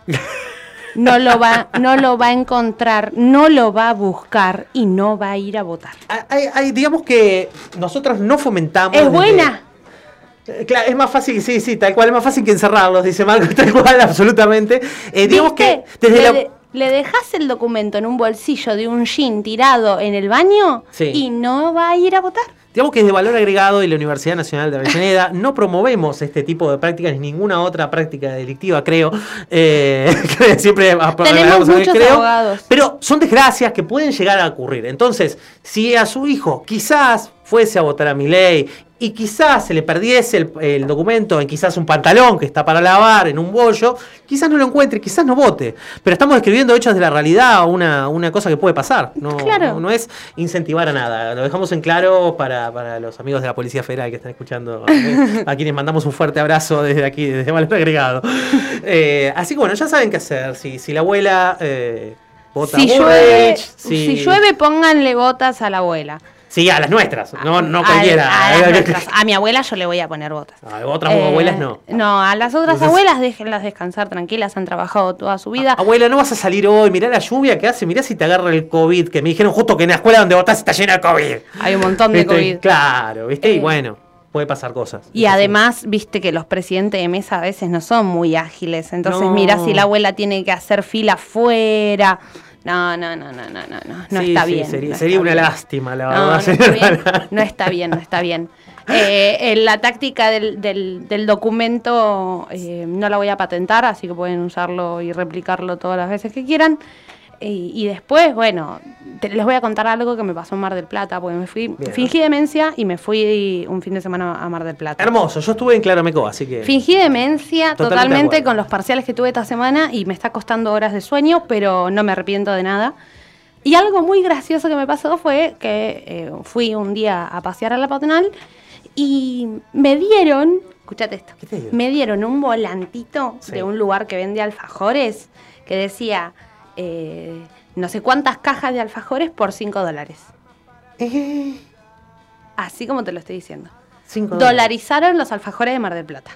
No lo va, no lo va a encontrar, no lo va a buscar y no va a ir a votar. Hay, hay- digamos que nosotros no fomentamos... Es desde- buena. Eh, Claro, es más fácil, sí, sí, tal cual, es más fácil que encerrarlos, dice Marco, tal cual, absolutamente. Eh, digamos ¿Viste? que desde le, la... de- le dejas el documento en un bolsillo de un jean tirado en el baño Sí. y no va a ir a votar. Digamos que desde Valor Agregado y la Universidad Nacional de Avellaneda no promovemos este tipo de prácticas ni ninguna otra práctica delictiva, creo. Eh, siempre ap- Tenemos agregamos el muchos creo, abogados. pero son desgracias que pueden llegar a ocurrir. Entonces, si a su hijo quizás fuese a votar a Milei y quizás se le perdiese el, el documento en quizás un pantalón que está para lavar, en un bollo, quizás no lo encuentre, quizás no vote. Pero estamos describiendo hechos de la realidad, una, una cosa que puede pasar. No, Claro. no, no es incentivar a nada. Lo dejamos en claro para, para los amigos de la Policía Federal que están escuchando, eh, a quienes mandamos un fuerte abrazo desde aquí, desde Valor Agregado. Eh, así que bueno, ya saben qué hacer. Si, si la abuela eh, vota Si a llueve, Bullrich, si, si llueve, pónganle botas a la abuela. Sí, a las nuestras, no, no A- cualquiera. A, las nuestras. A mi abuela yo le voy a poner botas. A otras Eh, abuelas no. No, a las otras Entonces- abuelas déjenlas descansar tranquilas, han trabajado toda su vida. Abuela, no vas a salir hoy, mirá la lluvia que hace, mirá si te agarra el COVID, que me dijeron justo que en la escuela donde votás está llena de COVID. Hay un montón de ¿Viste? COVID. Claro, ¿viste? Y Eh, bueno, puede pasar cosas. Y además, viste que los presidentes de mesa a veces no son muy ágiles. Entonces, No. mirá si la abuela tiene que hacer fila afuera. No, no, no, no, no, no, no, no Sí, está sí, bien. Sería, no sería está una bien. lástima, la No, verdad. no está sería bien, una- no está bien, no está bien. Eh, eh, la táctica del, del, del documento eh, no la voy a patentar, así que pueden usarlo y replicarlo todas las veces que quieran. Y, y después, bueno, te- les voy a contar algo que me pasó en Mar del Plata, porque me fui, Bien. fingí demencia y me fui un fin de semana a Mar del Plata. Hermoso, yo estuve en Clarameco, así que... Fingí demencia Totalmente de totalmente acuerdo. con los parciales que tuve esta semana y me está costando horas de sueño, pero no me arrepiento de nada. Y algo muy gracioso que me pasó fue que eh, fui un día a pasear a la patronal y me dieron, escúchate esto, ¿Qué te dieron? me dieron un volantito Sí. de un lugar que vende alfajores que decía eh, no sé cuántas cajas de alfajores por cinco dólares. Eh, Así como te lo estoy diciendo. cinco dólares. Dolarizaron los alfajores de Mar del Plata.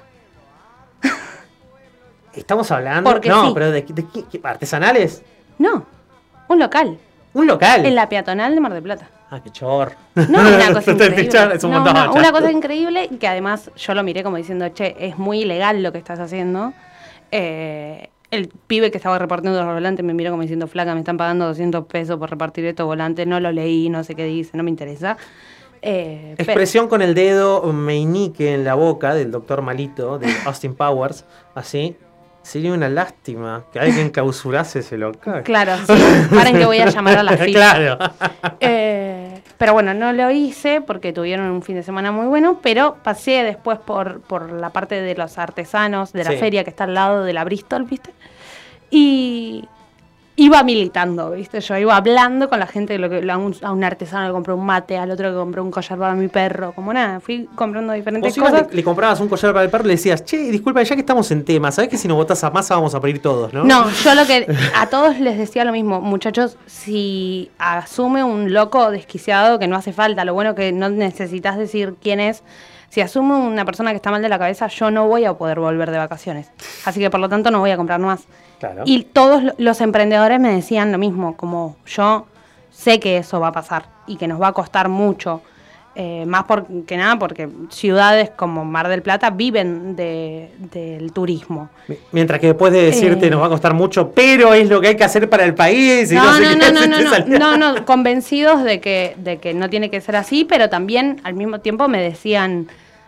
Estamos hablando... Porque no, sí. pero de, de qué- qué- artesanales. No, un local. Un local. En la peatonal de Mar del Plata. Ah, qué chor. No, una cosa increíble. Es un No, montón, no, ya. una cosa increíble que además yo lo miré como diciendo, che, es muy ilegal lo que estás haciendo. Eh, el pibe que estaba repartiendo los volantes me miró como diciendo, flaca, me están pagando doscientos pesos por repartir estos volantes, no lo leí, no sé qué dice, no me interesa. Eh, pero- Expresión con el dedo meñique en la boca del doctor Malito, de Austin Powers, así. Sería una lástima que alguien clausurase ese local. Claro, sí. Paren que voy a llamar a la ficha. Claro. Eh, pero bueno, no lo hice porque tuvieron un fin de semana muy bueno, pero pasé después por, por la parte de los artesanos de la Sí. feria que está al lado de la Bristol, ¿viste? Y iba militando, ¿viste? Yo iba hablando con la gente, de lo que, a, un, a un artesano que compró un mate, al otro que compró un collar para mi perro, como nada, fui comprando diferentes Vos ibas, cosas. le, le comprabas un collar para el perro y le decías, che, disculpa, ya que estamos en tema, ¿sabés que si nos votás a Massa vamos a pedir todos, no? No, yo lo que a todos les decía lo mismo, muchachos, si asume un loco desquiciado que no hace falta, lo bueno que no necesitas decir quién es, si asume una persona que está mal de la cabeza, yo no voy a poder volver de vacaciones. Así que por lo tanto no voy a comprar más. Claro. Y todos lo- los emprendedores me decían lo mismo, como yo sé que eso va a pasar y que nos va a costar mucho. Eh, más por, que nada porque ciudades como Mar del Plata viven de, del turismo. Mientras que después de decirte Eh. nos va a costar mucho, pero es lo que hay que hacer para el país. Y no, No, sé no, qué, no, no, se no, te no, salía. no, no, convencidos de que, de que no tiene que ser así, pero también al mismo tiempo me decían,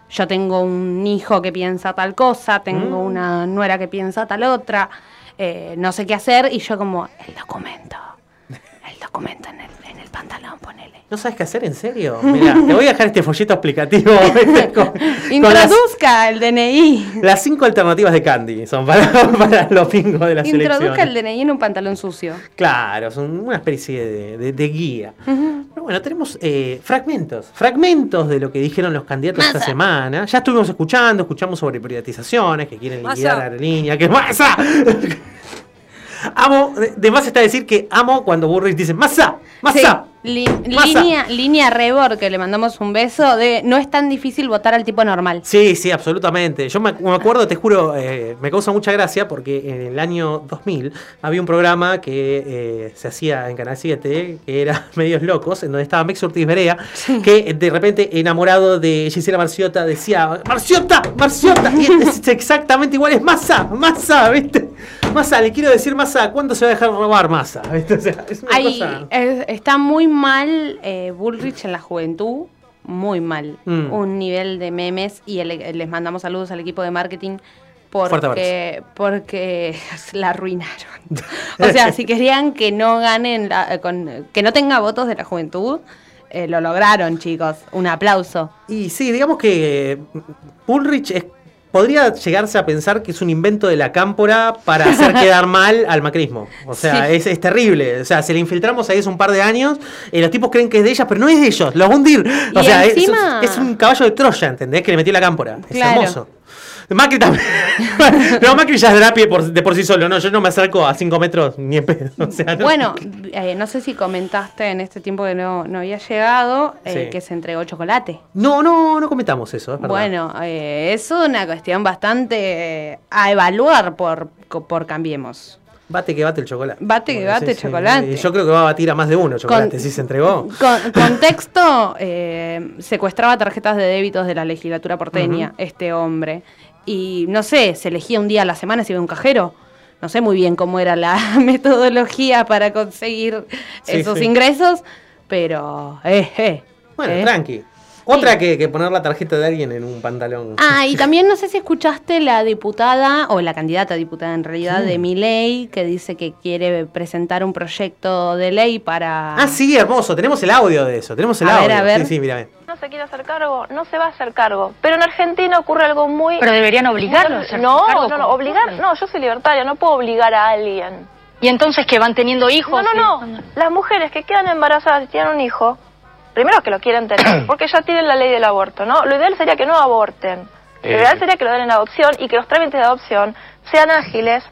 yo tengo un hijo que piensa tal cosa, tengo mm. una nuera que piensa tal otra, eh, no sé qué hacer, y yo como, el documento, el documento en el, en el pantalón, ponele. ¿No sabes qué hacer, en serio? Mirá, te voy a dejar este folleto explicativo. con, Introduzca con las, el D N I. Las cinco alternativas de Candy son para, para los bingos de la selección. Introduzca el D N I en un pantalón sucio. Claro, son una especie de, de, de guía. Uh-huh. Pero bueno, tenemos eh, fragmentos, fragmentos de lo que dijeron los candidatos Masa. esta semana. Ya estuvimos escuchando, escuchamos sobre privatizaciones, que quieren liquidar la aerolínea, que Massa. Amo, de, de más está decir que amo cuando Bullrich dice Massa, Massa. Sí. Li- línea, línea Rebor, que le mandamos un beso, de no es tan difícil votar al tipo normal. Sí, sí, absolutamente. Yo me, me acuerdo, te juro, eh, me causa mucha gracia porque en el año dos mil había un programa que eh, se hacía en Canal siete, que era Medios Locos, en donde estaba Mex Ortiz Berea, sí. que de repente, enamorado de Gisela Marciota, decía ¡Marciota! ¡Marciota! Y es exactamente igual, es Massa, Massa, ¿viste? Massa, le quiero decir Massa, ¿cuándo se va a dejar robar Massa? ¿Viste? O sea, es una Ahí, cosa... es, está muy mal eh, Bullrich en la juventud, muy mal. Mm. Un nivel de memes, y el, les mandamos saludos al equipo de marketing porque, porque la arruinaron. O sea, si querían que no ganen, la, con, que no tenga votos de la juventud, eh, lo lograron, chicos. Un aplauso. Y sí, digamos que Bullrich es, podría llegarse a pensar que es un invento de la cámpora para hacer quedar mal al macrismo. O sea, sí. es, es terrible. O sea, si le infiltramos ahí hace un par de años, eh, los tipos creen que es de ellas, pero no es de ellos, los va a hundir. O y sea, encima... es, es un caballo de Troya, ¿entendés? Que le metió la cámpora. Es claro. hermoso. Macri también. No, Macri ya es drapie por, de por sí solo. No, yo no me acerco a cinco metros ni en pedo. O sea, no. Bueno, eh, no sé si comentaste en este tiempo que no, no había llegado eh, sí. que se entregó chocolate. No, no, no comentamos eso. Es verdad. Bueno, eh, es una cuestión bastante eh, a evaluar por, por Cambiemos. Bate que bate el chocolate. Bate que bate el sí, chocolate. Sí. Y yo creo que va a batir a más de uno chocolate, Con, si se entregó. Con, contexto, eh, secuestraba tarjetas de débitos de la legislatura porteña, uh-huh. este hombre. Y no sé, se elegía un día a la semana si iba a un cajero. No sé muy bien cómo era la metodología para conseguir sí, esos sí. ingresos, pero... Eh, eh, bueno, eh. tranqui. Otra sí. que, que poner la tarjeta de alguien en un pantalón. Ah, y también no sé si escuchaste la diputada, o la candidata a diputada en realidad, sí. de Milei, que dice que quiere presentar un proyecto de ley para... Ah, sí, hermoso. Tenemos el audio de eso. Tenemos el a audio. Ver, a ver. Sí, sí, mira. No se quiere hacer cargo, no se va a hacer cargo. Pero en Argentina ocurre algo muy... Pero deberían obligarlo a hacer No, cargo no, no, obligar... No, yo soy libertaria, no puedo obligar a alguien. ¿Y entonces que van teniendo hijos? No, no, no. Las mujeres que quedan embarazadas y tienen un hijo... Primero que lo quieren tener, porque ya tienen la ley del aborto, ¿no? Lo ideal sería que no aborten. Lo eh. ideal sería que lo den en adopción y que los trámites de adopción sean ágiles.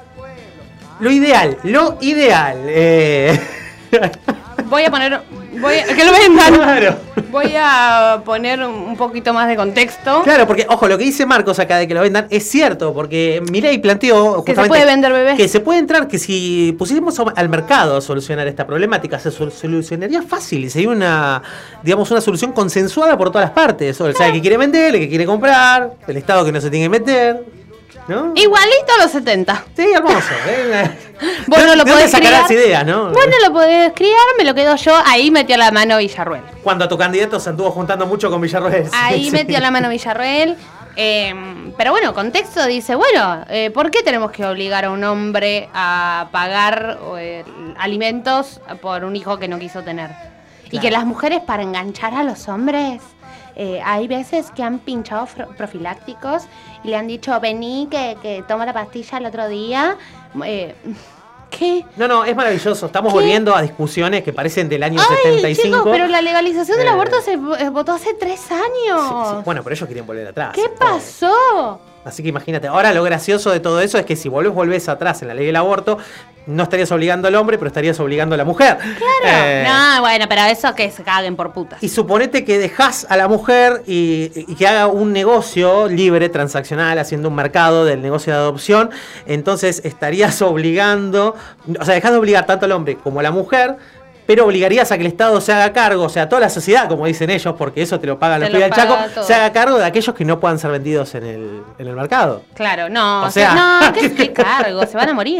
Lo ideal, lo ideal. Eh... Voy a poner... Voy a, que lo vendan. Claro. Voy a poner un poquito más de contexto. Claro, porque, ojo, lo que dice Marcos acá de que lo vendan es cierto, porque Milei planteó que se puede vender bebés. Que se puede entrar, que si pusiéramos al mercado a solucionar esta problemática, se solucionaría fácil y sería una, digamos, una solución consensuada por todas las partes. O sea, el que quiere vender, el que quiere comprar, el Estado que no se tiene que meter. ¿No? Igualito a los setenta. Sí, hermoso. ¿eh? Vos no lo podés criar. Ideas, ¿no? Vos no lo podés criar, me lo quedo yo. Ahí metió la mano Villarruel. Cuando tu candidato se anduvo juntando mucho con Villarruel. Ahí sí, metió sí. la mano Villarruel. Eh, pero bueno, contexto dice, bueno, eh, ¿por qué tenemos que obligar a un hombre a pagar eh, alimentos por un hijo que no quiso tener? Claro. Y que las mujeres, para enganchar a los hombres... Eh, hay veces que han pinchado profilácticos y le han dicho, vení, que, que toma la pastilla el otro día. Eh, ¿Qué? No, no, es maravilloso. Estamos ¿Qué? volviendo a discusiones que parecen del año Ay, setenta y cinco. Chicos, pero la legalización del eh, aborto se eh, votó hace tres años. Sí, sí. Bueno, pero ellos querían volver atrás. ¿Qué pasó? Así que imagínate, ahora lo gracioso de todo eso es que si volvés, volvés atrás en la ley del aborto, no estarías obligando al hombre, pero estarías obligando a la mujer. Claro. Eh, no, bueno, pero eso que se caguen por putas. Y suponete que dejás a la mujer y, y que haga un negocio libre, transaccional, haciendo un mercado del negocio de adopción, entonces estarías obligando, o sea, dejás de obligar tanto al hombre como a la mujer, pero obligarías a que el Estado se haga cargo, o sea, toda la sociedad, como dicen ellos, porque eso te lo pagan los pibes del Chaco, todo. Se haga cargo de aquellos que no puedan ser vendidos en el, en el mercado. Claro, no, o sea, no, ¿qué, qué cargo? Se van a morir.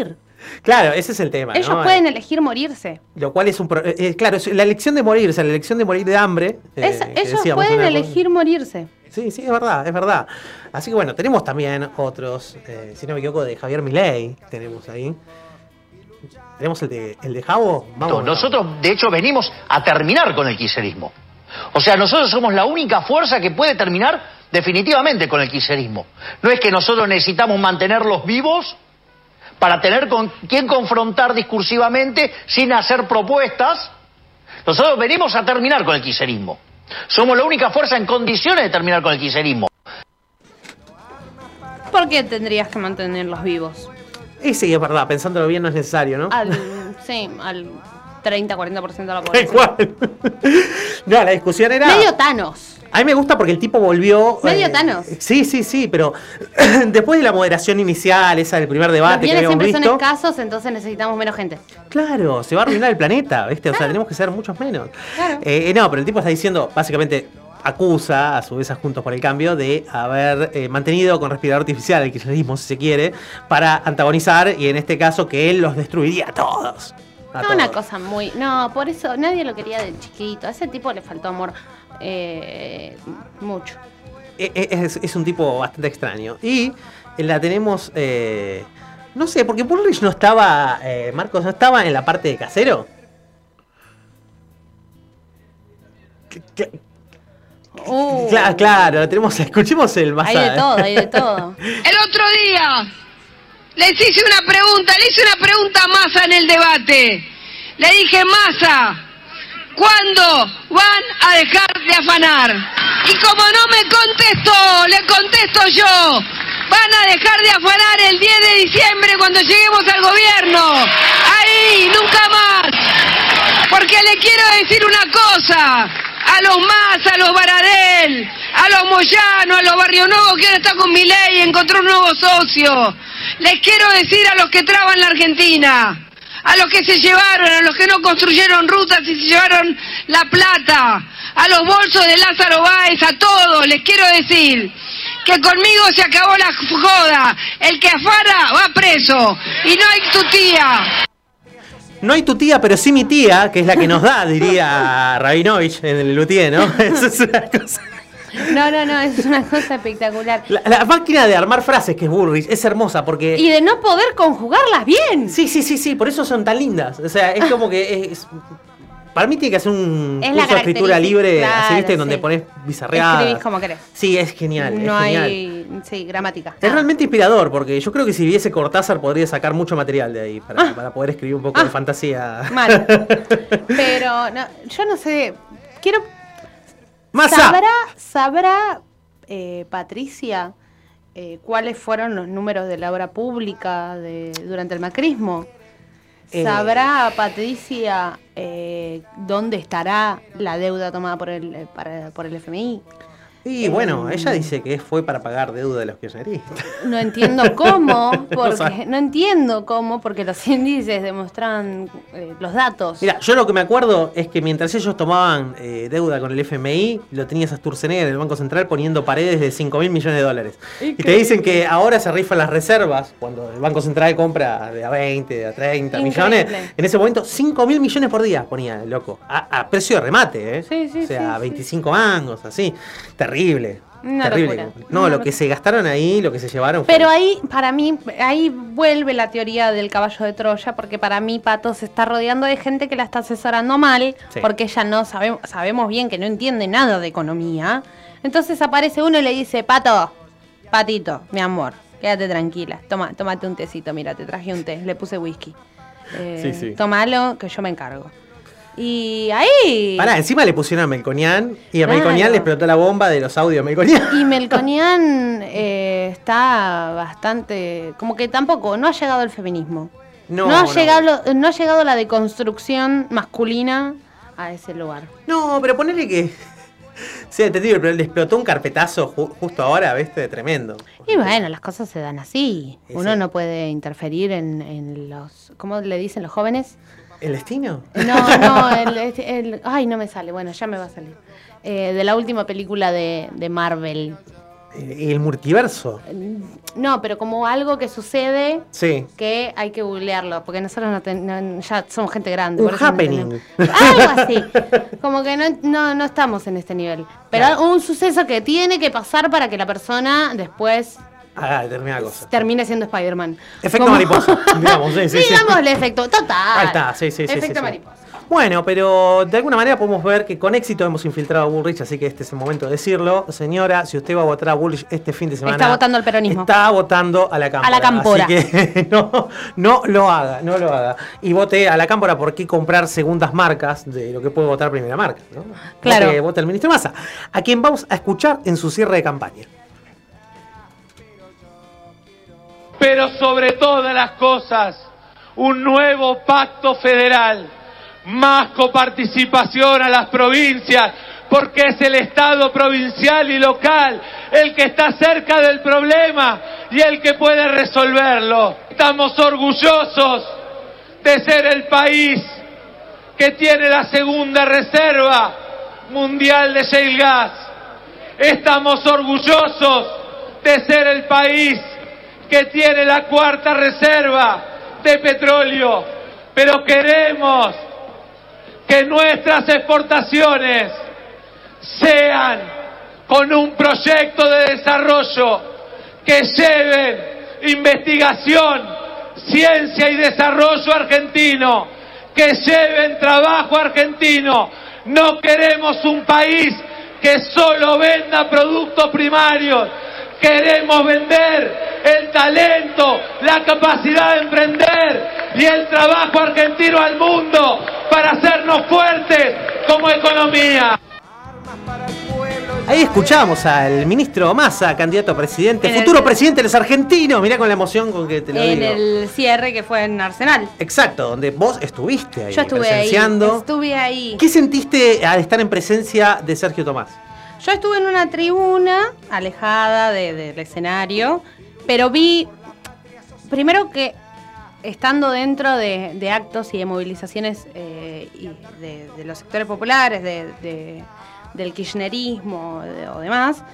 Claro, ese es el tema. Ellos ¿no? pueden elegir morirse. Lo cual es un... Pro... Eh, claro, es la elección de morirse, la elección de morir de hambre. Eh, Es, ellos pueden elegir morirse. Sí, sí, es verdad, es verdad. Así que bueno, tenemos también otros, eh, si no me equivoco, de Javier Milei, tenemos ahí. ¿Tenemos el de, el de Javo? Vamos. Nosotros, de hecho, venimos a terminar con el kirchnerismo. O sea, nosotros somos la única fuerza que puede terminar definitivamente con el kirchnerismo. No es que nosotros necesitamos mantenerlos vivos para tener con quién confrontar discursivamente sin hacer propuestas. Nosotros venimos a terminar con el kirchnerismo. Somos la única fuerza en condiciones de terminar con el kirchnerismo. ¿Por qué tendrías que mantenerlos vivos? Y sí, es verdad, pensándolo bien no es necesario, ¿no? Al, sí, al treinta a cuarenta por ciento de la población. No, la discusión era... Medio Thanos. A mí me gusta porque el tipo volvió... Medio eh, Thanos. Sí, sí, sí, pero después de la moderación inicial, esa del primer debate Los bienes que habíamos siempre visto... son escasos, entonces necesitamos menos gente. Claro, se va a arruinar el planeta, ¿viste? O sea, tenemos que ser muchos menos. Claro. Eh, no, pero el tipo está diciendo, básicamente, acusa a su vez a Juntos por el Cambio de haber eh, mantenido con respirador artificial el kirchnerismo, si se quiere, para antagonizar y en este caso que él los destruiría a todos. A No, todos. una cosa muy... No, por eso nadie lo quería de chiquito. A ese tipo le faltó amor eh, mucho. Eh, eh, Es, es un tipo bastante extraño. Y la tenemos... Eh, no sé, porque Bullrich no estaba... Eh, Marcos, ¿no estaba en la parte de casero? Uh, Claro, claro, tenemos, escuchemos el más. Hay de todo, hay de todo. El otro día les hice una pregunta, le hice una pregunta a Massa en el debate. Le dije, Massa, ¿cuándo van a dejar de afanar? Y como no me contestó, le contesto yo. Van a dejar de afanar el diez de diciembre cuando lleguemos al gobierno. Ahí, nunca más. Porque le quiero decir una cosa. A los Massa, a los Baradel, a los Moyano, a los Barrio Nuevo que ahora está con Milei y encontró un nuevo socio. Les quiero decir a los que traban la Argentina, a los que se llevaron, a los que no construyeron rutas y se llevaron la plata, a los bolsos de Lázaro Báez, a todos, les quiero decir que conmigo se acabó la joda. El que afana va preso y no hay tu tía. No hay tu tía, pero sí mi tía, que es la que nos da, diría Rabinovich en el Lutier, ¿no? Eso es una cosa. No, no, no, es una cosa espectacular. La, la máquina de armar frases que es Bullrich es hermosa porque... Y de no poder conjugarlas bien. Sí, sí, sí, sí, por eso son tan lindas. O sea, es como que... Es, para mí tiene que hacer un Es curso de escritura libre, claro, así, ¿viste? sí. Donde pones bizarreadas. Escribís como querés. Sí, es genial, No es genial. hay, sí, gramática. Es realmente inspirador, porque yo creo que si viese Cortázar podría sacar mucho material de ahí para, Ah. para poder escribir un poco Ah. de fantasía. Mal. Pero no, yo no sé. Quiero. ¡Masa! ¿Sabrá, sabrá eh, Patricia eh, cuáles fueron los números de la obra pública de, durante el macrismo? Eh. ¿Sabrá Patricia eh, dónde estará la deuda tomada por el, eh, para- por el F M I? Y bueno, ella dice que fue para pagar deuda de los kirchneristas. No entiendo cómo, porque sabe. no entiendo cómo, porque los índices demuestran eh, los datos. Mira, yo lo que me acuerdo es que mientras ellos tomaban eh, deuda con el F M I, lo tenías a Sturzenegger en el Banco Central poniendo paredes de cinco mil millones de dólares. Y te dicen que ahora se rifan las reservas, cuando el Banco Central compra de a veinte, de a treinta Increíble. millones. En ese momento, cinco mil millones por día ponía el loco. A, a precio de remate, ¿eh? Sí, sí, o sea, sí, veinticinco mangos, así. Terrible. Una terrible. locura. No, Una lo locura. que se gastaron ahí, lo que se llevaron fue... Pero ahí, para mí, ahí vuelve la teoría del caballo de Troya, porque para mí Pato se está rodeando de gente que la está asesorando mal, Sí. porque ella no sabe, sabemos bien que no entiende nada de economía. Entonces aparece uno y le dice, Pato, Patito, mi amor, quédate tranquila, toma, tómate un tecito, mira, te traje un té, le puse whisky. Eh, Sí, sí. Tómalo, que yo me encargo. Y ahí... Pará, encima le pusieron a Melconian y a Claro. Melconian le explotó la bomba de los audios de Melconian. Y Melconian eh, está bastante... Como que tampoco, no ha llegado el feminismo. No, No, ha, no. Llegado, no ha llegado la deconstrucción masculina a ese lugar. No, pero ponele que... Sí, entendido, pero le explotó un carpetazo ju- justo ahora, ¿viste? Tremendo. Y bueno, las cosas se dan así. Sí, Uno sí. no puede interferir en, en los... ¿Cómo le dicen los jóvenes? ¿El destino? No, no, el, el- ay, no me sale. Bueno, ya me va a salir. Eh, de la última película de, de Marvel. ¿Y el multiverso? No, pero como algo que sucede Sí. que hay que googlearlo, porque nosotros no ten- no- ya somos gente grande. Un por eso no happening. entendemos. Algo así. Como que no, no, no estamos en este nivel. Pero Claro. un suceso que tiene que pasar para que la persona después Haga determinada cosa. termine siendo Spider-Man. Efecto Como- mariposa, digamos. Sí, sí, sí. Digamos el efecto total. Ahí está, sí, sí, sí. Efecto sí, sí. mariposa. Bueno, pero de alguna manera podemos ver que con éxito hemos infiltrado a Bullrich, así que este es el momento de decirlo. Señora, si usted va a votar a Bullrich este fin de semana... Está votando al peronismo. Está votando a la cámpora. A la cámpora. Así que no, no lo haga, no lo haga. Y vote a la cámpora, ¿por qué comprar segundas marcas de lo que puede votar primera marca? ¿No? Claro. Vote, vote al ministro Massa, a quien vamos a escuchar en su cierre de campaña. Pero sobre todas las cosas, un nuevo pacto federal, más coparticipación a las provincias, porque es el Estado provincial y local el que está cerca del problema y el que puede resolverlo. Estamos orgullosos de ser el país que tiene la segunda reserva mundial de shale gas. Estamos orgullosos de ser el país que tiene la cuarta reserva de petróleo, pero queremos que nuestras exportaciones sean con un proyecto de desarrollo que lleven investigación, ciencia y desarrollo argentino, que lleven trabajo argentino. No queremos un país que solo venda productos primarios. Queremos vender el talento, la capacidad de emprender y el trabajo argentino al mundo para hacernos fuertes como economía. Ahí escuchamos al ministro Massa, candidato a presidente, En futuro el- presidente de los argentinos. Mirá con la emoción con que te lo En digo. el cierre que fue en Arsenal. Exacto, donde vos estuviste ahí Yo estuve ahí. presenciando. Estuve ahí. ¿Qué sentiste al estar en presencia de Sergio Tomás? Yo estuve en una tribuna alejada de- del escenario, pero vi, primero que estando dentro de, de actos y de movilizaciones eh, y de, de los sectores populares, de, de- del kirchnerismo de- o demás,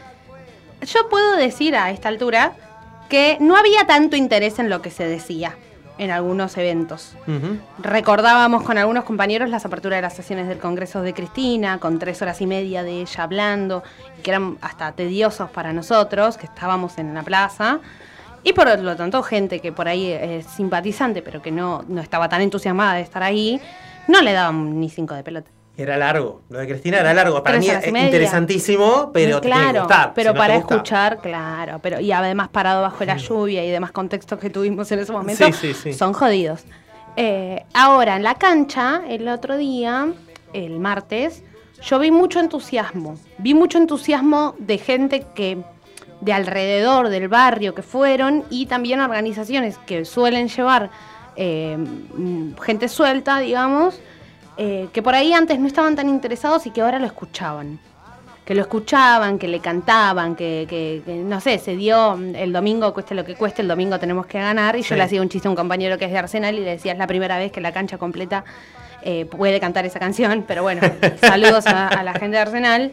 yo puedo decir a esta altura que no había tanto interés en lo que se decía en algunos eventos. Recordábamos con algunos compañeros las aperturas de las sesiones del Congreso de Cristina, con tres horas y media de ella hablando, y que eran hasta tediosos para nosotros, que estábamos en la plaza. Y por lo tanto, gente que por ahí es simpatizante, pero que no, no estaba tan entusiasmada de estar ahí, no le daban ni cinco de pelota. Era largo, lo de Cristina era largo. Para Tres mí horas y es media. interesantísimo, pero te tiene que claro, gustar. pero si no para te gusta. escuchar, claro, pero y además parado bajo la lluvia y demás contextos que tuvimos en ese momento, Sí, sí, sí. son jodidos. Eh, ahora, en la cancha, el otro día, el martes, yo vi mucho entusiasmo. Vi mucho entusiasmo de gente que de alrededor del barrio que fueron y también organizaciones que suelen llevar eh, mm, gente suelta, digamos, eh, que por ahí antes no estaban tan interesados y que ahora lo escuchaban. Que lo escuchaban, que le cantaban, que, que, que, no sé, se dio el domingo, cueste lo que cueste, el domingo tenemos que ganar. Y yo Sí. le hacía un chiste a un compañero que es de Arsenal y le decía, es la primera vez que la cancha completa eh, puede cantar esa canción. Pero bueno, saludos a, a la gente de Arsenal.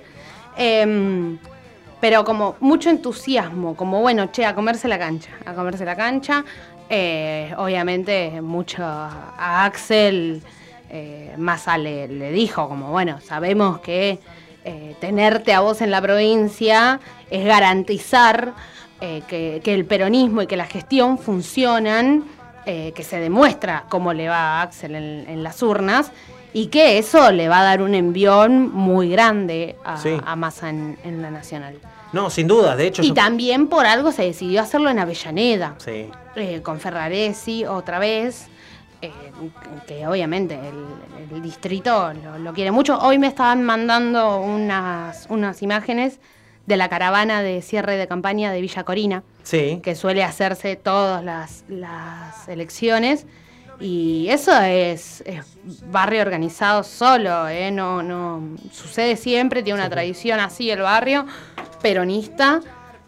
Eh, pero como mucho entusiasmo, como bueno, che, a comerse la cancha, a comerse la cancha. Eh, obviamente mucho a Axel, eh, Massa le, le dijo como, bueno, sabemos que eh, tenerte a vos en la provincia es garantizar eh, que, que el peronismo y que la gestión funcionan, eh, que se demuestra cómo le va a Axel en, en las urnas y que eso le va a dar un envión muy grande a, Sí. a Massa en, en la nacional. No, sin duda, de hecho. Y yo- también por algo se decidió hacerlo en Avellaneda, Sí. eh, con Ferraresi otra vez, eh, que obviamente el, el distrito lo, lo quiere mucho. Hoy me estaban mandando unas, unas imágenes de la caravana de cierre de campaña de Villa Corina, Sí. que suele hacerse todas las, las elecciones. Y eso es, es barrio organizado solo, ¿eh? no, no sucede siempre, tiene una tradición así el barrio, peronista,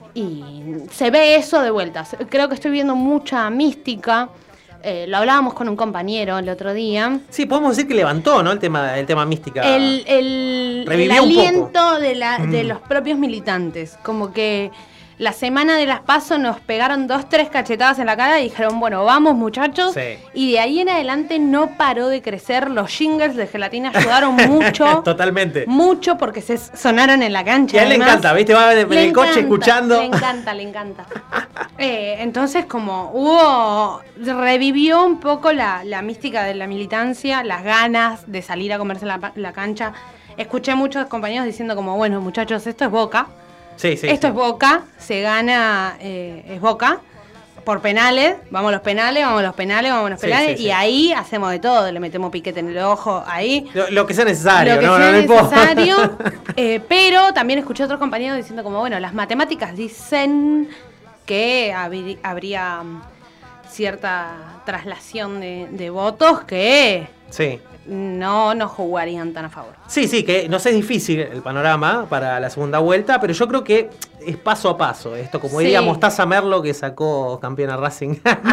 y se ve eso de vuelta. Creo que estoy viendo mucha mística. Eh, lo hablábamos con un compañero el otro día. Sí, podemos decir que levantó, ¿no? El tema, el tema mística. El, el, el Revivió un aliento poco. de, la, de Mm. los propios militantes, como que La semana de las PASO nos pegaron dos, tres cachetadas en la cara y dijeron, bueno, vamos muchachos. Sí. Y de ahí en adelante no paró de crecer. Los jingles de gelatina ayudaron mucho. Totalmente. Mucho porque se sonaron en la cancha. Y a él le encanta, ¿viste? Va en el coche escuchando. Le encanta, le encanta. eh, entonces como hubo, revivió un poco la, la mística de la militancia, las ganas de salir a comerse la, la cancha. Escuché muchos compañeros diciendo como, bueno muchachos, esto es Boca. Sí, sí, Esto sí. es Boca, se gana, eh, es Boca, por penales, vamos a los penales, vamos a los penales, vamos a los Sí, penales, sí, y sí. ahí hacemos de todo, le metemos piquete en el ojo, ahí. Lo, lo que sea necesario, Lo que no, sea no, no importa. necesario, eh, pero también escuché a otros compañeros diciendo como, bueno, las matemáticas dicen que habrí- habría mm, cierta traslación de, de votos que Sí. no nos jugarían tan a favor. Sí, sí, que no sé, es difícil el panorama para la segunda vuelta, pero yo creo que es paso a paso. Esto, como Sí. diría Mostaza Merlo, que sacó campeón a Racing.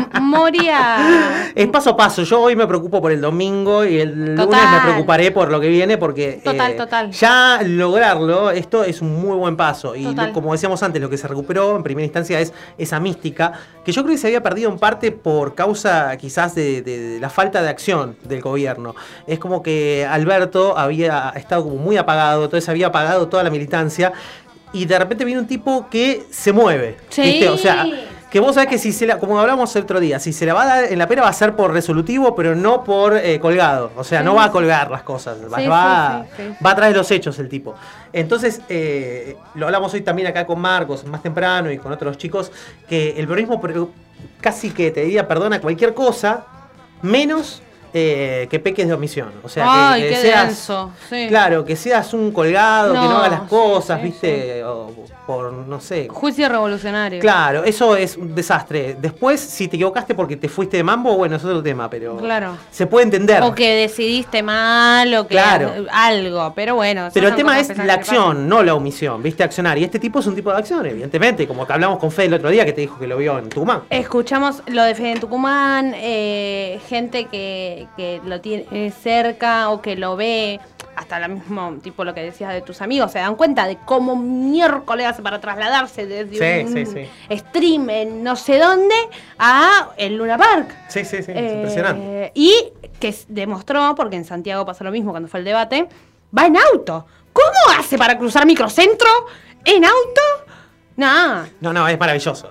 Moria. Es paso a paso. Yo hoy me preocupo por el domingo y el Total. lunes me preocuparé por lo que viene, porque Total, eh, total. ya lograrlo, esto es un muy buen paso. Y Total. lo- como decíamos antes, lo que se recuperó en primera instancia es esa mística, que yo creo que se había perdido en parte por causa quizás de, de- de la falta de acción del gobierno. Es como que Alberto había estado como muy apagado, entonces había apagado toda la militancia. Y de repente viene un tipo que se mueve. Sí. ¿Viste? O sea, que vos sabés que si se la, como hablamos el otro día, si se la va a dar en la pera va a ser por resolutivo, pero no por eh, colgado. O sea, Sí. no va a colgar las cosas. Va, Sí, va, sí, sí, sí. va atrás de los hechos el tipo. Entonces, eh, lo hablamos hoy también acá con Marcos, más temprano, y con otros chicos, que el peronismo pero casi que te diría perdona cualquier cosa, menos eh, que peques de omisión. O sea, que- Ay, que, qué seas... denso. Sí. Claro, que seas un colgado, que no No, hagas las sí, cosas, sí, ¿viste? O por, no sé. Juicio revolucionario. Claro, eso es un desastre. Después, si te equivocaste porque te fuiste de mambo, bueno, es otro tema, pero Claro. se puede entender. O que decidiste mal, o que Claro. algo, pero bueno. esas Pero el son tema cosas es pesadas la que pasan. acción, no la omisión, ¿viste? Accionar. Y este tipo es un tipo de acción, evidentemente, como que hablamos con Fede el otro día, que te dijo que lo vio en Tucumán. Escuchamos lo de Fede en Tucumán, eh, gente que, que lo tiene cerca o que lo ve, hasta lo mismo, tipo lo que decías de tus amigos, se dan cuenta de cómo miércoles hace para trasladarse desde Sí, un sí, sí. stream en no sé dónde a el Luna Park. Sí, sí, sí, es Eh, impresionante. Y que s- demostró, porque en Santiago pasó lo mismo cuando fue el debate, va en auto. ¿Cómo hace para cruzar microcentro en auto? No, No, no, es maravilloso.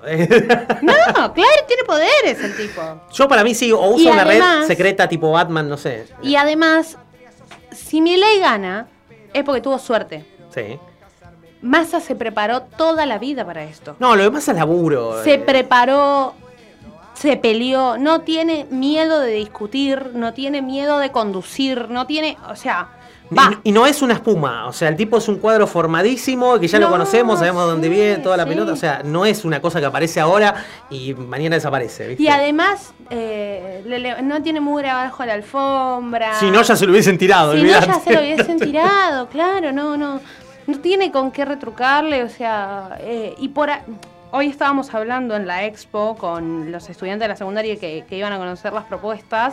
no, claro, tiene poderes el tipo. Yo para mí sí, o usa Y una además- red secreta tipo Batman, no sé. Y además, si Milei gana, es porque tuvo suerte. Sí. Massa se preparó toda la vida para esto. No, lo demás es laburo. Se eh. preparó, se peleó, no tiene miedo de discutir, no tiene miedo de conducir, no tiene, o sea, va. Y, y no es una espuma, o sea, el tipo es un cuadro formadísimo, que ya lo No, conocemos, sabemos dónde sí, viene toda la sí. pelota, o sea, no es una cosa que aparece ahora y mañana desaparece, ¿viste? Y además, eh, le- le- no tiene mugre abajo de la alfombra. Si no, ya se lo hubiesen tirado, Si no, olvidate. ya se lo hubiesen tirado, claro, no, no. No tiene con qué retrucarle, o sea, eh, y por a- hoy estábamos hablando en la expo con los estudiantes de la secundaria que, que iban a conocer las propuestas,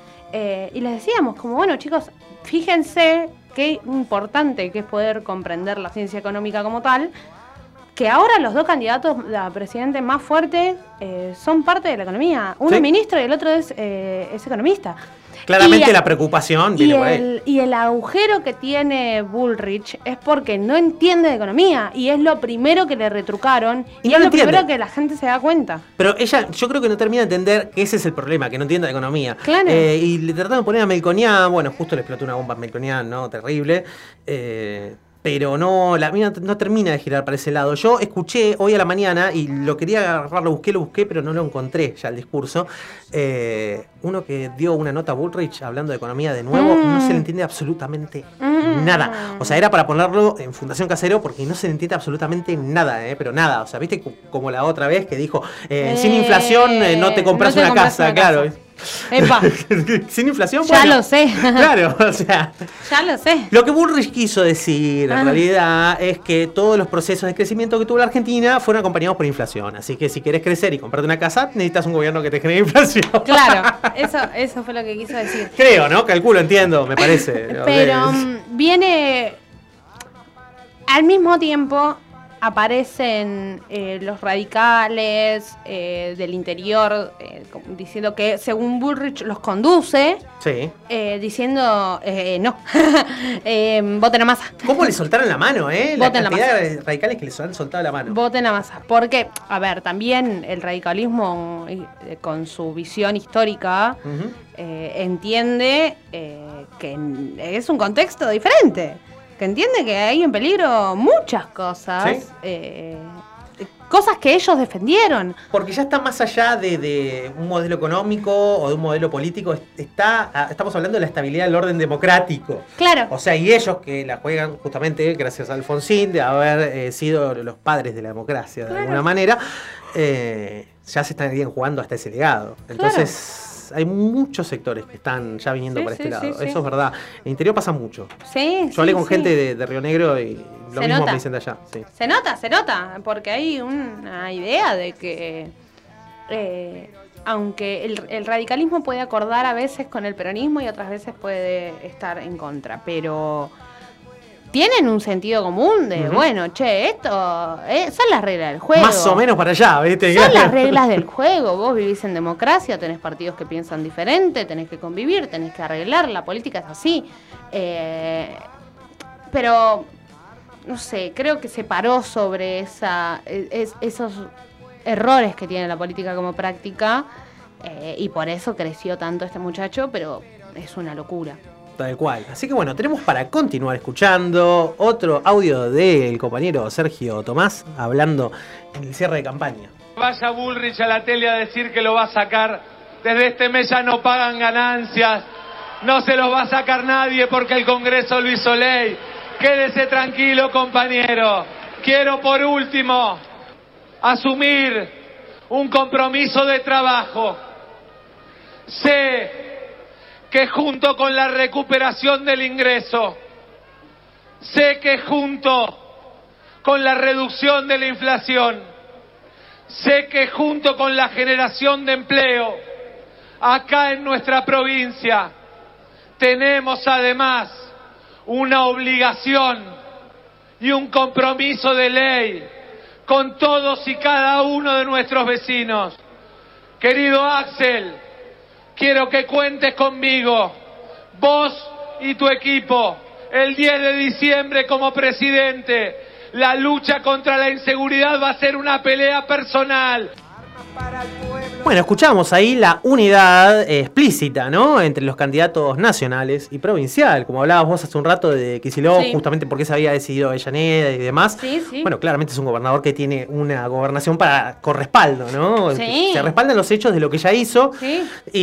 eh, y les decíamos, como bueno chicos, fíjense qué importante que es poder comprender la ciencia económica como tal, que ahora los dos candidatos a presidente más fuertes eh, son parte de la economía. Uno Sí. es ministro y el otro es, eh, es economista. Claramente Y- la preocupación Y viene por ahí. el, y el agujero que tiene Bullrich es porque no entiende de economía y es lo primero que le retrucaron y, Y no es lo lo primero entiende. que la gente se da cuenta. Pero ella, yo creo que no termina de entender que ese es el problema, que no entiende de economía. Claro. Eh, y le trataron de poner a Melconian, bueno, justo le explotó una bomba a Melconian, ¿no? Terrible. Eh, pero no, la mina no termina de girar para ese lado. Yo escuché hoy a la mañana y lo quería agarrar, lo busqué, lo busqué, pero no lo encontré ya el discurso. Eh, uno que dio una nota a Bullrich hablando de economía de nuevo, Mm. no se le entiende absolutamente Mm. nada. O sea, era para ponerlo en Fundación Casero porque no se le entiende absolutamente nada, ¿eh? Pero nada. O sea, viste C- como la otra vez que dijo, eh, sin Eh, inflación eh, no te compras no te una compras casa, una claro. casa. Epa, Sin inflación, ya bueno, lo sé. Claro, o sea. Ya lo sé. Lo que Bullrich quiso decir, en Ah. realidad, es que todos los procesos de crecimiento que tuvo la Argentina fueron acompañados por inflación. Así que si querés crecer y comprarte una casa, necesitas un gobierno que te genere inflación. Claro, eso, eso fue lo que quiso decir. Creo, ¿no? Calculo, entiendo, me parece. Pero Ok. mm, viene al mismo tiempo, aparecen eh, los radicales eh, del interior eh, diciendo que según Bullrich los conduce, sí. eh, diciendo eh, no, eh, voten a Massa. ¿Cómo le soltaron la mano, eh? La Voten a cantidad Massa. de radicales que les han soltado la mano. Voten a Massa. Porque, a ver, también el radicalismo eh, con su visión histórica Uh-huh. eh, entiende eh, que es un contexto diferente. Que entiende que hay en peligro muchas cosas, ¿Sí? eh, cosas que ellos defendieron. Porque ya está más allá de, de un modelo económico o de un modelo político, está, estamos hablando de la estabilidad del orden democrático. Claro. O sea, y ellos que la juegan justamente gracias a Alfonsín, de haber eh, sido los padres de la democracia de Claro. alguna manera, eh, ya se estarían jugando hasta ese legado. Entonces... Hay muchos sectores que están ya viniendo Sí, para este sí, lado. sí, sí. Eso es verdad. En el interior pasa mucho. Sí, Yo hablé sí, con sí. gente de, de Río Negro y lo Se mismo nota. me dicen de allá. Sí. Se nota, se nota, porque hay una idea de que, eh, aunque el, el radicalismo puede acordar a veces con el peronismo y otras veces puede estar en contra, pero tienen un sentido común de, Ujú. bueno, che, esto eh, son las reglas del juego. Más o menos para allá, ¿viste? Son las reglas del juego. Vos vivís en democracia, tenés partidos que piensan diferente, tenés que convivir, tenés que arreglar. La política es así. Eh, pero, no sé, creo que se paró sobre esa, es, esos errores que tiene la política como práctica eh, y por eso creció tanto este muchacho, pero es una locura. Tal cual. Así que bueno, tenemos para continuar escuchando otro audio del compañero Sergio Tomás hablando en el cierre de campaña. Vaya Bullrich a la tele a decir que lo va a sacar. Desde este mes ya no pagan ganancias. No se los va a sacar nadie porque el Congreso lo hizo ley. Quédese tranquilo, compañero. Quiero por último asumir un compromiso de trabajo. Sé que junto con la recuperación del ingreso, sé que junto con la reducción de la inflación, sé que junto con la generación de empleo, acá en nuestra provincia, tenemos además una obligación y un compromiso de ley con todos y cada uno de nuestros vecinos. Querido Axel, quiero que cuentes conmigo, vos y tu equipo, el diez de diciembre como presidente. La lucha contra la inseguridad va a ser una pelea personal. Bueno, escuchamos ahí la unidad eh, explícita, ¿no? Entre los candidatos nacionales y provincial. Como hablabas vos hace un rato de Kicillof, Sí. justamente porque se había decidido Avellaneda y demás. Sí, sí. Bueno, claramente es un gobernador que tiene una gobernación para con respaldo, ¿no? Sí. Se respaldan los hechos de lo que ya hizo. Sí.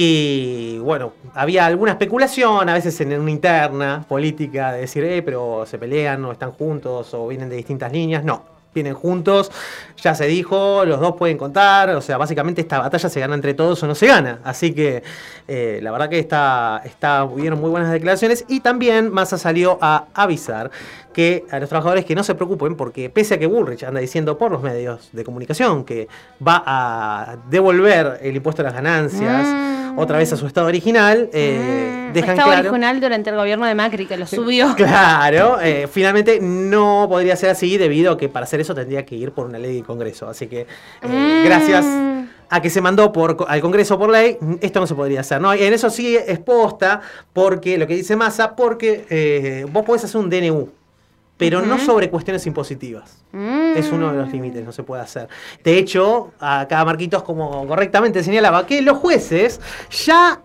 Y bueno, había alguna especulación, a veces en una interna política, de decir, eh, pero se pelean o están juntos o vienen de distintas líneas. No. Vienen juntos, ya se dijo, los dos pueden contar, o sea, básicamente esta batalla se gana entre todos o no se gana, así que eh, la verdad que está, está, hubieron muy buenas declaraciones y también Massa salió a avisar que a los trabajadores que no se preocupen porque pese a que Bullrich anda diciendo por los medios de comunicación que va a devolver el impuesto a las ganancias Mm. otra vez a su estado original, eh, dejan Estaba claro... original durante el gobierno de Macri, que lo subió. Claro, eh, finalmente no podría ser así debido a que para hacer eso tendría que ir por una ley del Congreso. Así que eh, Mm. gracias a que se mandó por, al Congreso por ley, esto no se podría hacer. ¿No? En eso sí es posta, porque lo que dice Massa, porque eh, vos podés hacer un D N U, pero no Ujú. sobre cuestiones impositivas. Mm. Es uno de los límites, no se puede hacer. De hecho, acá Marquitos, como correctamente señalaba, que los jueces ya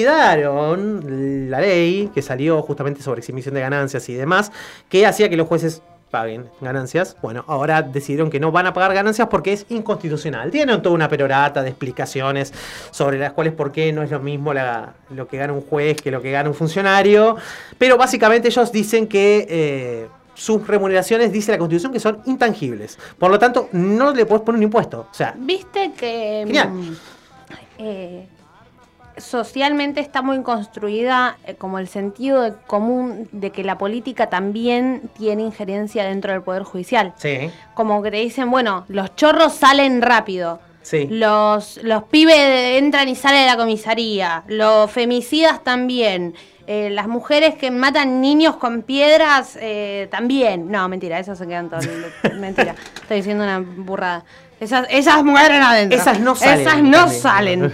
invalidaron la ley que salió justamente sobre exhibición de ganancias y demás, que hacía que los jueces paguen ganancias. Bueno, ahora decidieron que no van a pagar ganancias porque es inconstitucional. Tienen toda una perorata de explicaciones sobre las cuales por qué no es lo mismo la, lo que gana un juez que lo que gana un funcionario. Pero básicamente ellos dicen que... Eh, sus remuneraciones, dice la Constitución, que son intangibles. Por lo tanto, no le podés poner un impuesto. O sea, Viste que Genial. mm, eh, socialmente está muy construida eh, como el sentido de común de que la política también tiene injerencia dentro del Poder Judicial. sí. Como que te dicen, bueno, los chorros salen rápido. Sí. Los, los pibes entran y salen de la comisaría. Los femicidas también. Eh, las mujeres que matan niños con piedras eh, también. No, mentira, esas se quedan todas. Mentira, estoy diciendo una burrada. Esas, esas mueren adentro. Esas no salen. Esas no también. salen.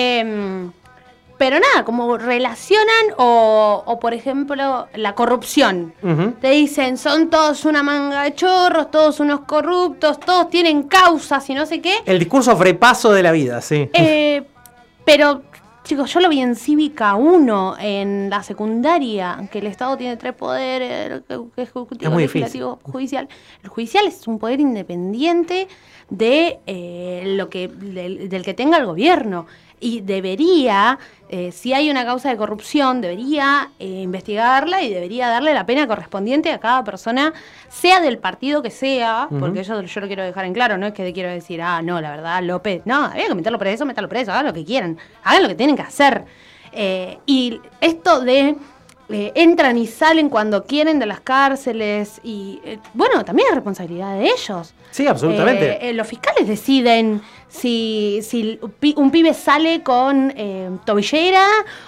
Eh, pero nada, como relacionan o, o por ejemplo, la corrupción. Uh-huh. Te dicen, son todos una manga de chorros, todos unos corruptos, todos tienen causas y no sé qué. El discurso frepaso de la vida, sí. Eh, pero, chicos, yo lo vi en Cívica uno, en la secundaria, que el Estado tiene tres poderes, el ejecutivo, Es muy legislativo, judicial. El judicial es un poder independiente de eh, lo que del, del que tenga el gobierno. Y debería, eh, si hay una causa de corrupción, debería eh, investigarla y debería darle la pena correspondiente a cada persona, sea del partido que sea, Uh-huh. porque yo, yo lo quiero dejar en claro, no es que quiero decir, ah, no, la verdad, López, no, había que meterlo preso, meterlo preso, hagan lo que quieran, hagan lo que tienen que hacer. Eh, y esto de eh, entran y salen cuando quieren de las cárceles, y eh, bueno, también es responsabilidad de ellos. Sí, absolutamente. Eh, eh, los fiscales deciden si, si un pibe sale con eh, tobillera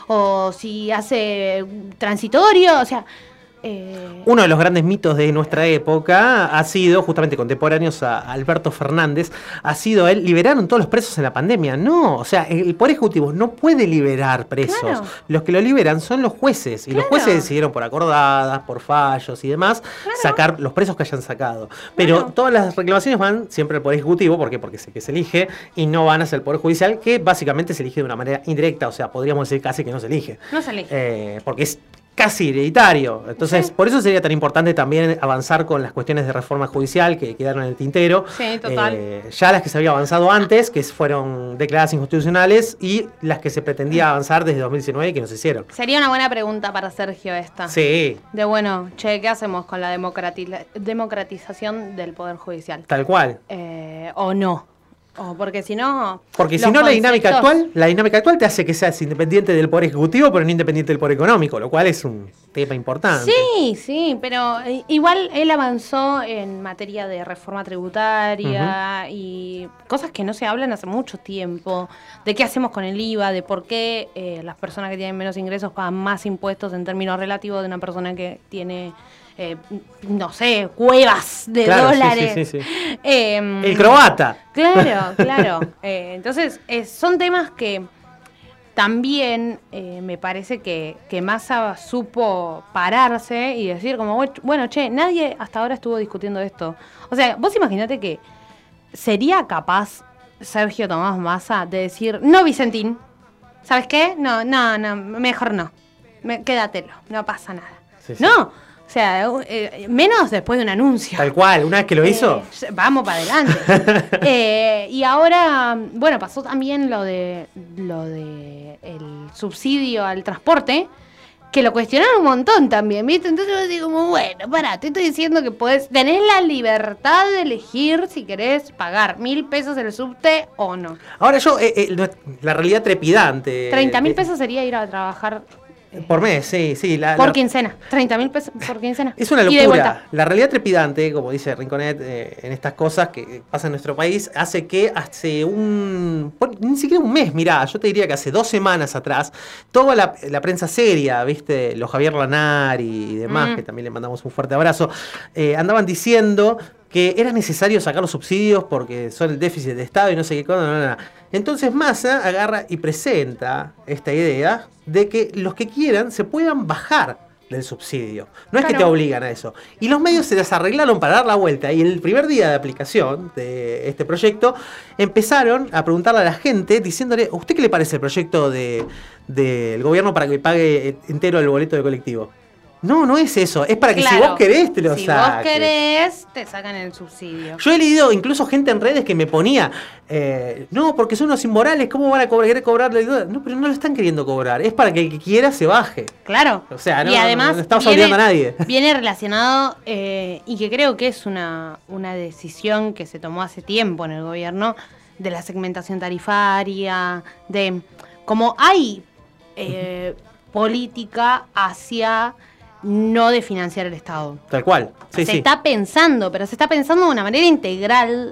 o si hace transitorio, o sea... Eh... Uno de los grandes mitos de nuestra época ha sido, justamente contemporáneos a Alberto Fernández, ha sido él, liberaron todos los presos en la pandemia. No, o sea, el Poder Ejecutivo no puede liberar presos. Claro. Los que lo liberan son los jueces. Y Claro. los jueces decidieron por acordadas, por fallos y demás, Claro. sacar los presos que hayan sacado. Pero Claro. todas las reclamaciones van siempre al Poder Ejecutivo. ¿Por qué? Porque es el que se elige y no van hacia el Poder Judicial, que básicamente se elige de una manera indirecta. O sea, podríamos decir casi que no se elige. No se elige. Eh, porque es casi hereditario. Entonces, Sí. por eso sería tan importante también avanzar con las cuestiones de reforma judicial que quedaron en el tintero. Sí, total. Eh, ya las que se había avanzado antes, que fueron declaradas inconstitucionales, y las que se pretendía avanzar desde dos mil diecinueve y que no se hicieron. Sería una buena pregunta para Sergio esta. Sí, De bueno, che, ¿qué hacemos con la democrati- democratización del Poder Judicial? tal cual. Eh, ¿O no? O porque si no... Porque si los no, la dinámica conceptos- actual, la dinámica actual te hace que seas independiente del Poder Ejecutivo, pero no independiente del Poder Económico, lo cual es un tema importante. Sí, sí, pero eh, igual él avanzó en materia de reforma tributaria y cosas que no se hablan hace mucho tiempo, de qué hacemos con el I V A, de por qué eh, las personas que tienen menos ingresos pagan más impuestos en términos relativos de una persona que tiene, eh, no sé, cuevas de Claro, sí, dólares. sí, sí, sí. Em, El croata. Claro, claro. Eh, entonces, eh, son temas que también eh, me parece que, que Massa supo pararse y decir como, bueno, che, nadie hasta ahora estuvo discutiendo esto. O sea, vos imaginate que sería capaz Sergio Tomás Massa de decir, no, Vicentín, ¿sabes qué? No, no, no, mejor no. Me, quédatelo, no pasa nada. Sí, sí. No, o sea, eh, menos después de un anuncio. Tal cual, una vez que lo hizo. Eh, vamos para adelante. Eh, y ahora, bueno, pasó también lo de lo de el subsidio al transporte, que lo cuestionaron un montón también, ¿viste? Entonces yo digo, como, bueno, pará, te estoy diciendo que podés, tenés la libertad de elegir si querés pagar mil pesos el subte o no. Ahora yo, eh, eh, la realidad trepidante. Treinta mil eh, pesos sería ir a trabajar Por mes, sí, sí. La, por la- quincena. Treinta mil pesos por quincena. Es una Ida y vuelta. locura. La realidad trepidante, como dice Rinconet, eh, en estas cosas que pasan en nuestro país, hace que hace un... por- ni siquiera un mes, mirá, yo te diría que hace dos semanas atrás, toda la, la prensa seria, viste, los Javier Lanari y demás, Mm. que también le mandamos un fuerte abrazo, eh, andaban diciendo que era necesario sacar los subsidios porque son el déficit de Estado y no sé qué cosa, no, no, no. Entonces Massa agarra y presenta esta idea de que los que quieran se puedan bajar del subsidio. No es que te Claro. obligan a eso. Y los medios se las arreglaron para dar la vuelta. Y el primer día de aplicación de este proyecto empezaron a preguntarle a la gente diciéndole, ¿a usted qué le parece el proyecto de- del gobierno para que pague entero el boleto de colectivo? No, no es eso. Es para que si Claro. vos querés te lo Si saques. vos querés, te sacan el subsidio. Yo he leído incluso gente en redes que me ponía, eh, no, porque son unos inmorales, ¿cómo van a cobrar, querer cobrarle? No, pero no lo están queriendo cobrar, es para que el que quiera se baje. Claro. O sea, no, y además no estamos viene- obligando a nadie. Viene relacionado, eh, y que creo que es una, una decisión que se tomó hace tiempo en el gobierno, de la segmentación tarifaria, de como hay eh, política hacia no de financiar el Estado. Tal cual. Sí, se sí. está pensando, pero se está pensando de una manera integral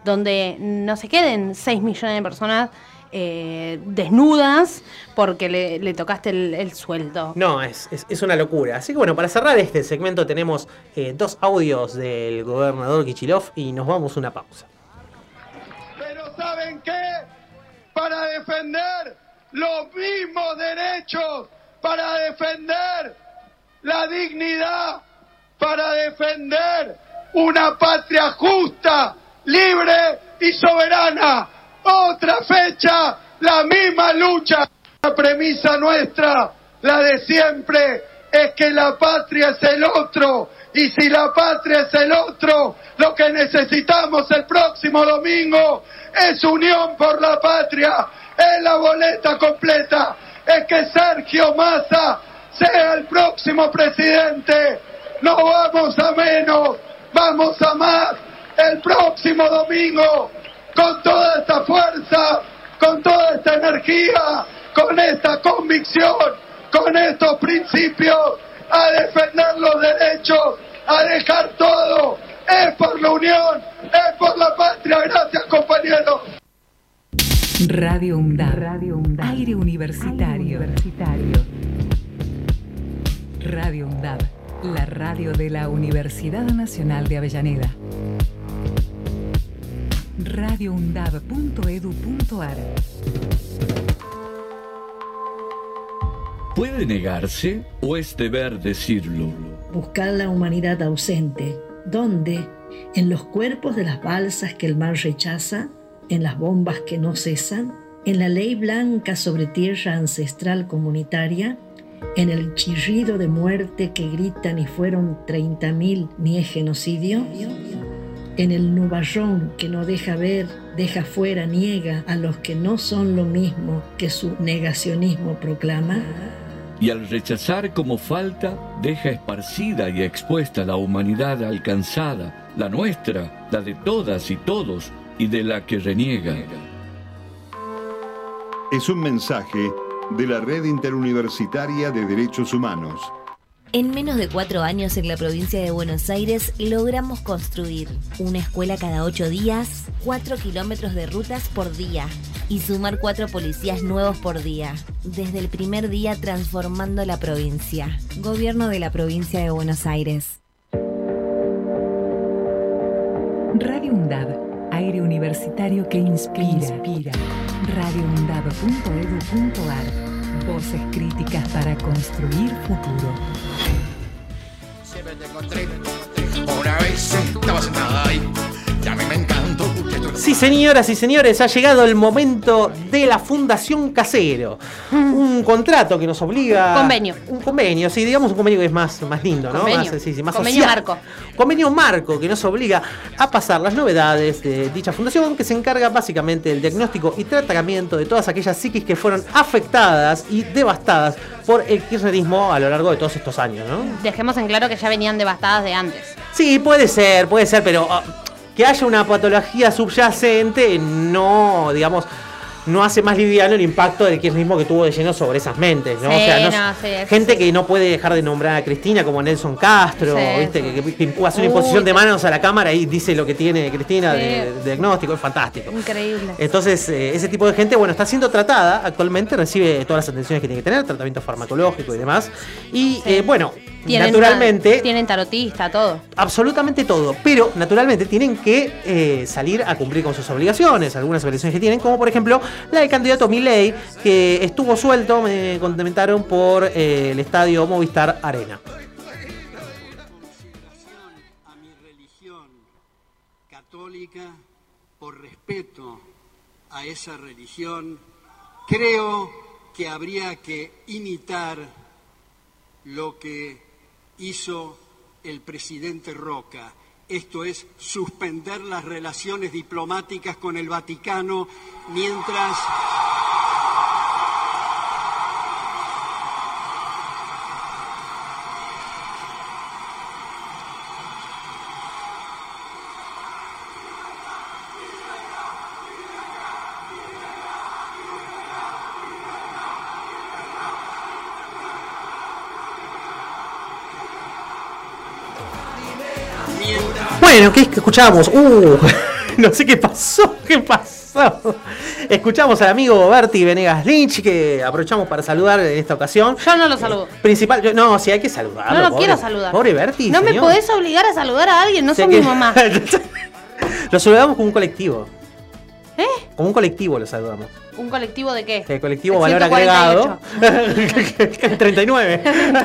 donde no se queden seis millones de personas eh, desnudas porque le, le tocaste el, el sueldo. No, es, es, es una locura. Así que bueno, para cerrar este segmento tenemos eh, dos audios del gobernador Kicillof y nos vamos a una pausa. Pero ¿saben qué? Para defender los mismos derechos, para defender la dignidad, para defender una patria justa, libre y soberana. Otra fecha, la misma lucha. La premisa nuestra, la de siempre, es que la patria es el otro. Y si la patria es el otro, lo que necesitamos el próximo domingo es unión por la patria. Es la boleta completa. Es que Sergio Massa sea el próximo presidente. No vamos a menos, vamos a más. El próximo domingo, con toda esta fuerza, con toda esta energía, con esta convicción, con estos principios, a defender los derechos, a dejar todo. Es por la unión, es por la patria. Gracias, compañeros. Radio UNDAB, Radio UNDAB. Aire universitario. Aire universitario. Radio UNDAB, la radio de la Universidad Nacional de Avellaneda. radio undab punto edu punto ar. ¿Puede negarse o es deber decirlo? Buscar la humanidad ausente. ¿Dónde? En los cuerpos de las balsas que el mar rechaza, en las bombas que no cesan, en la ley blanca sobre tierra ancestral comunitaria, en el chirrido de muerte que gritan y fueron treinta mil ni es genocidio, en el nubarrón que no deja ver, deja fuera, niega a los que no son lo mismo que su negacionismo proclama. Y al rechazar como falta, deja esparcida y expuesta la humanidad alcanzada, la nuestra, la de todas y todos, y de la que reniega. Es un mensaje de la Red Interuniversitaria de Derechos Humanos. En menos de cuatro años en la provincia de Buenos Aires logramos construir una escuela cada ocho días, cuatro kilómetros de rutas por día y sumar cuatro policías nuevos por día. Desde el primer día transformando la provincia. Gobierno de la provincia de Buenos Aires. Radio UNDAB, aire universitario que inspira. inspira. radio undab punto edu punto ar. Voces críticas para construir futuro. Siempre te encontré, una vez estaba sentada ahí, y a mí me encantó. Sí, señoras y señores, ha llegado el momento de la Fundación Casero. Un contrato que nos obliga... Convenio. Un convenio, sí, digamos un convenio que es más, más lindo, ¿no? Convenio, más, sí, sí, más convenio social. marco. Convenio marco que nos obliga a pasar las novedades de dicha fundación, que se encarga básicamente del diagnóstico y tratamiento de todas aquellas psiquis que fueron afectadas y devastadas por el kirchnerismo a lo largo de todos estos años, ¿no? Dejemos en claro que ya venían devastadas de antes. Sí, puede ser, puede ser, pero... Uh, que haya una patología subyacente no, digamos, no hace más liviano el impacto del kirchnerismo que tuvo de lleno sobre esas mentes, ¿no? Sí, o sea, no, no, sí, gente sí. que no puede dejar de nombrar a Cristina como Nelson Castro, Sí, ¿viste? sí. Que, que, que hace una Uy, imposición de manos a la cámara y dice lo que tiene Cristina Sí. de, de diagnóstico, es fantástico. Increíble. Entonces, eh, ese tipo de gente, bueno, está siendo tratada actualmente, recibe todas las atenciones que tiene que tener, tratamiento farmacológico y demás. Y, eh, bueno, Tienen naturalmente... ta- tienen tarotista, todo. Absolutamente todo, pero naturalmente tienen que eh, salir a cumplir con sus obligaciones, algunas obligaciones que tienen, como por ejemplo la del candidato Milei, que estuvo suelto, me comentaron, por eh, el estadio Movistar Arena. A mi religión católica, por respeto a esa religión, creo que habría que imitar lo que hizo el presidente Roca. Esto es suspender las relaciones diplomáticas con el Vaticano mientras... Bueno, ¿qué escuchábamos? Uh, No sé qué pasó, qué pasó. Escuchamos al amigo Berti Venegas Lynch, que aprovechamos para saludar en esta ocasión. Yo no lo saludo. Principal, yo- no, sí hay que saludarlo. No lo pobre- quiero saludar. Pobre Berti. No me señor. podés obligar a saludar a alguien, no Sé sos que- mi mamá. Lo saludamos como un colectivo. ¿Eh? Como un colectivo lo saludamos. ¿Un colectivo de qué? El colectivo El Valor ciento Agregado. treinta y nueve.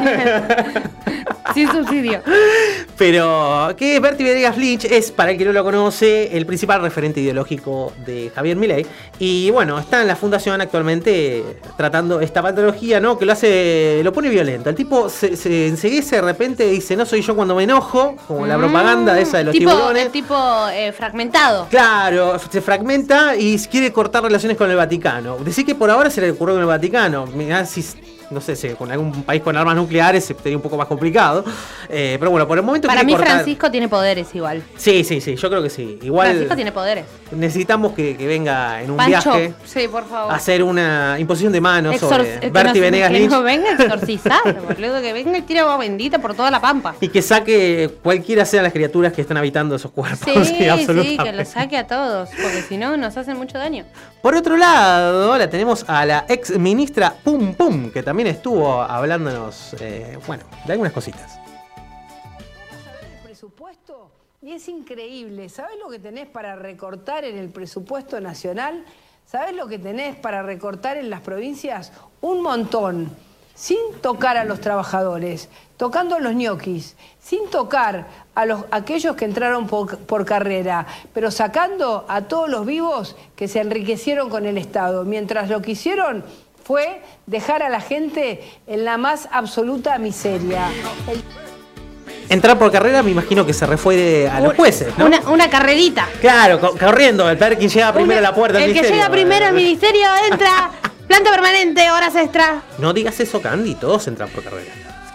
Sin subsidio. Pero que Berti Venegas Lynch es, para el que no lo conoce, el principal referente ideológico de Javier Milei. Y bueno, está en la fundación actualmente tratando esta patología, ¿no? Que lo hace, lo pone violento. El tipo se, se enseguece de repente y dice, no soy yo cuando me enojo, como la propaganda esa de los tipo, tiburones. el tipo eh, fragmentado. Claro, se fragmenta y quiere cortar relaciones con el Vaticano. Decir que por ahora se le ocurrió con el Vaticano. Mirá si, no sé, si con algún país con armas nucleares sería un poco más complicado. Eh, pero bueno, por el momento Para quiere mí cortar- Francisco tiene poderes igual. Sí, sí, sí, yo creo que sí. Igual Francisco tiene poderes. necesitamos que, que venga en un Pancho, viaje sí, por favor. a hacer una imposición de manos Exor- sobre eh, que Berti no- Venegas que Lynch no venga a exorcizar, boludo, que venga y tire agua bendita por toda la pampa. y que saque cualquiera sean las criaturas que están habitando esos cuerpos. Sí, sí, absolutamente. que lo saque a todos, porque si no nos hacen mucho daño. Por otro lado, la tenemos a la ex ministra Pum Pum, que también estuvo hablándonos, eh, bueno, de algunas cositas. Presupuesto y es increíble. ¿Sabés lo que tenés para recortar en el presupuesto nacional? ¿Sabés lo que tenés para recortar en las provincias? Un montón. Sin tocar a los trabajadores, tocando a los ñoquis, sin tocar a los, aquellos que entraron por, por carrera, pero sacando a todos los vivos que se enriquecieron con el Estado, mientras lo que hicieron fue dejar a la gente en la más absoluta miseria. El- Entrar por carrera, me imagino que se refue de- a los jueces, ¿no? Una, una carrerita. Claro, co- corriendo, el ver quién llega primero a la puerta del El que ministerio. llega primero al ministerio entra. Planta permanente, horas extra. No digas eso, Candy, todos entran por carrera.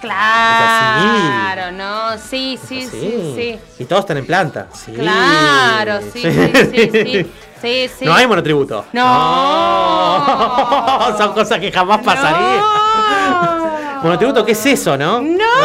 Claro, no, sí, sí, sí, Sí. sí. Y todos están en planta. Sí. Claro, sí, sí, sí, sí. Sí, sí. No hay monotributo. No. No. Son cosas que jamás pasarían. Monotributo, ¿qué es eso, no?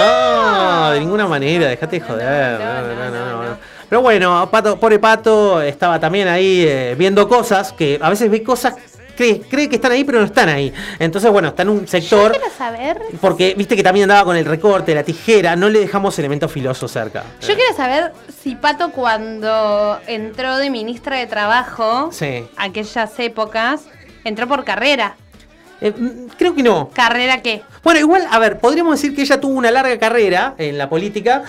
No. No, de ninguna manera, dejate de joder. No, no, no, no, no. Pero bueno, Pato, pobre Pato estaba también ahí eh, viendo cosas que a veces ve cosas cree, cree que están ahí, pero no están ahí. Entonces, bueno, está en un sector. Yo quiero saber. Porque viste que también andaba con el recorte, la tijera, no le dejamos elementos filosos cerca. Yo quiero saber si Pato, cuando entró de ministra de Trabajo, Sí. aquellas épocas, entró por carrera. Eh, creo que no. ¿Carrera qué? Bueno, igual, a ver, podríamos decir que ella tuvo una larga carrera en la política,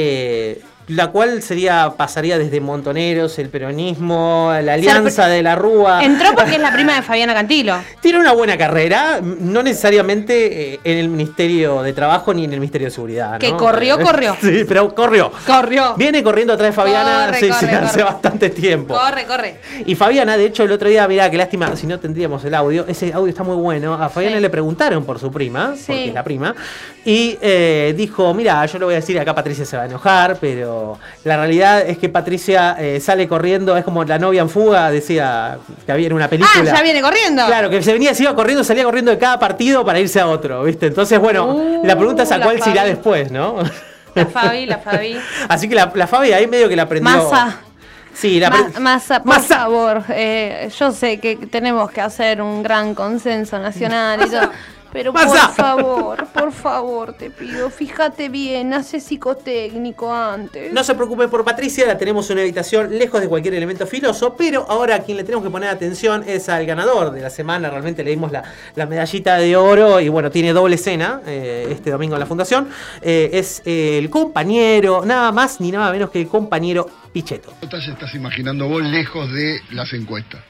eh, la cual sería pasaría desde Montoneros, el peronismo, la alianza de la Rúa. Entró porque es la prima de Fabiana Cantilo. Tiene una buena carrera, no necesariamente eh, en el Ministerio de Trabajo ni en el Ministerio de Seguridad, ¿no? Que corrió, corrió. Sí, pero corrió. Corrió. Viene corriendo atrás de Fabiana Corre, sí, corre, sí, hace corre. bastante tiempo. Corre, corre. Y Fabiana, de hecho, el otro día, mirá, qué lástima, si no tendríamos el audio, ese audio está muy bueno. A Fabiana Sí. le preguntaron por su prima, Sí. porque es la prima, y eh, dijo, mira, yo lo voy a decir, acá Patricia se va a enojar, pero la realidad es que Patricia eh, sale corriendo, es como la novia en fuga, decía que había en una película. Ah, ya viene corriendo. Claro, que se venía, se iba corriendo, salía corriendo de cada partido para irse a otro, ¿viste? Entonces, bueno, Uh, la pregunta es a la cuál se irá Fabi. después, ¿no? La Fabi, la Fabi. Así que la, la Fabi ahí medio que la aprendió. Massa. Sí, la Ma- aprendió. Massa, por favor, eh, yo sé que tenemos que hacer un gran consenso nacional y todo, pero por Massa. favor, por favor, te pido, fíjate bien, hace psicotécnico antes. No se preocupen por Patricia, la tenemos en una habitación lejos de cualquier elemento filoso, pero ahora a quien le tenemos que poner atención es al ganador de la semana. Realmente le dimos la, la medallita de oro y bueno, tiene doble cena eh, este domingo en la fundación. Eh, es eh, el compañero, nada más ni nada menos que el compañero Pichetto. ¿Qué te estás imaginando vos lejos de las encuestas?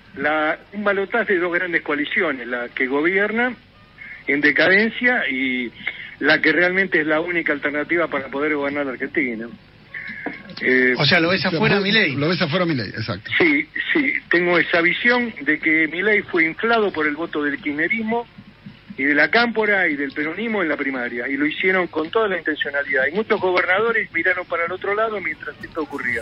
La, un balotaje de dos grandes coaliciones, la que gobierna en decadencia y la que realmente es la única alternativa para poder gobernar la Argentina. Eh, O sea, lo ves afuera Milei. Lo ves afuera Milei, exacto. Sí, sí, tengo esa visión de que Milei fue inflado por el voto del kirchnerismo y de la cámpora y del peronismo en la primaria, y lo hicieron con toda la intencionalidad. Y muchos gobernadores miraron para el otro lado mientras esto ocurría.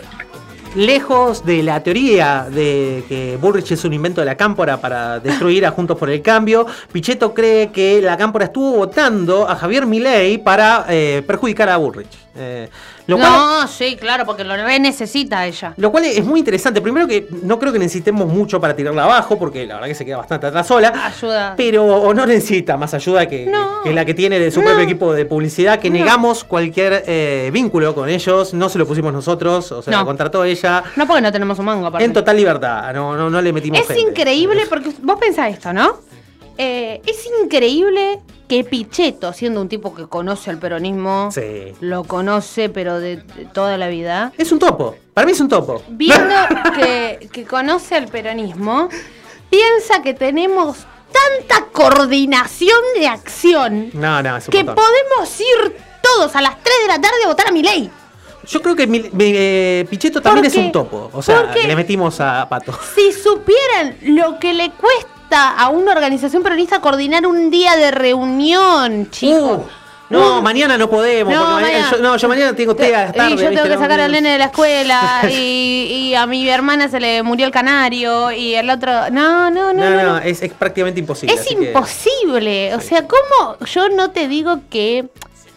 Lejos de la teoría de que Bullrich es un invento de la cámpora para destruir a Juntos por el Cambio, Pichetto cree que la cámpora estuvo votando a Javier Milei para eh, perjudicar a Bullrich. Eh, lo cual, no, sí, claro, porque lo re necesita ella. Lo cual es muy interesante. Primero que no creo que necesitemos mucho para tirarla abajo, porque la verdad que se queda bastante atrás sola. Ayuda. Pero no necesita más ayuda que, no. que la que tiene de su no. propio equipo de publicidad, que no. negamos cualquier eh, vínculo con ellos, no se lo pusimos nosotros, o sea, no. la contrató ella. No, porque no tenemos un mango, aparte. En total libertad, no, no, no le metimos Es gente. increíble, porque vos pensás esto, ¿no? Eh, es increíble que Pichetto, siendo un tipo que conoce el peronismo, sí. lo conoce, pero de, de toda la vida. Es un topo, para mí es un topo. Viendo que, que conoce el peronismo, piensa que tenemos tanta coordinación de acción no, no, es un que montón. podemos ir todos a las tres de la tarde a votar a Milei. Yo creo que mi, mi, eh, Pichetto también Porque, es un topo, o sea, le metimos a Pato. Si supieran lo que le cuesta a una organización peronista coordinar un día de reunión, chicos. Uh, no, uh, mañana no podemos. No, porque mañana, mañana, yo, no, yo mañana tengo té a tarde. Y yo tengo ¿viste? que sacar al nene de la escuela. y, y a mi hermana se le murió el canario. Y el otro. No, no, no. No, no, no, no. Es, es prácticamente imposible. Es imposible. Que... O sea, ¿cómo? Yo no te digo que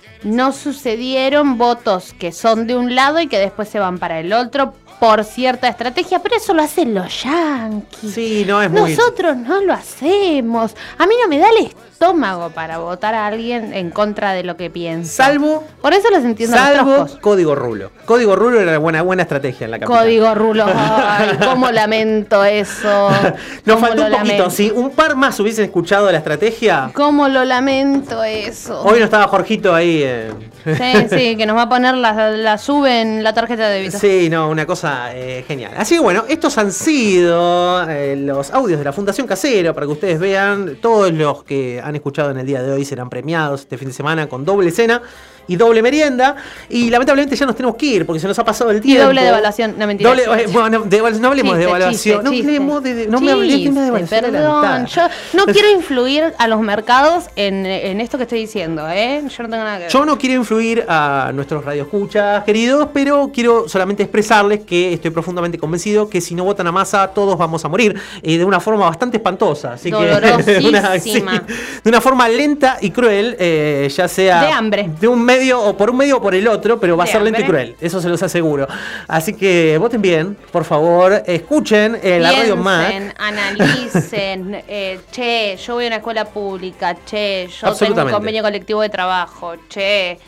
no sucedieron votos que son de un lado y que después se van para el otro por cierta estrategia, pero eso lo hacen los yanquis. Sí, no es muy... Nosotros no lo hacemos. A mí no me da el estómago para votar a alguien en contra de lo que piensa. Salvo... Por eso los entiendo a los Salvo troscos. Código Rulo. Código Rulo era buena, buena estrategia en la capital. Código Rulo. Ay, cómo lamento eso. Nos faltó un poquito. Lamento. Si un par más hubiesen escuchado la estrategia... Cómo lo lamento eso. Hoy no estaba Jorgito ahí. Eh. Sí, sí, que nos va a poner la, la sube en la tarjeta de débito. Sí, no, una cosa eh, genial. Así que bueno, estos han sido eh, los audios de la Fundación Casero, para que ustedes vean. Todos los que han escuchado en el día de hoy serán premiados este fin de semana con doble cena y doble merienda. Y lamentablemente ya nos tenemos que ir porque se nos ha pasado el tiempo. Y doble devaluación, no mentira. Doble, eh, bueno, de, no hablemos chiste, de devaluación. No, chiste, hablemos de, no chiste, me hablé de una devaluación. Perdón, yo no quiero influir a los mercados en, en esto que estoy diciendo, ¿eh? Yo no tengo nada que ver. Yo no quiero influir a nuestros radioescuchas queridos, pero quiero solamente expresarles que estoy profundamente convencido que si no votan a Massa todos vamos a morir eh, de una forma bastante espantosa. Así que de una, sí, de una forma lenta y cruel, eh, ya sea de hambre, de un medio o por un medio o por el otro, pero va de a ser hambre. lento y cruel. Eso se los aseguro. Así que voten bien, por favor, escuchen eh, la Radio Mac. Analicen, eh, che, yo voy a una escuela pública, che, yo tengo un convenio colectivo de trabajo, che.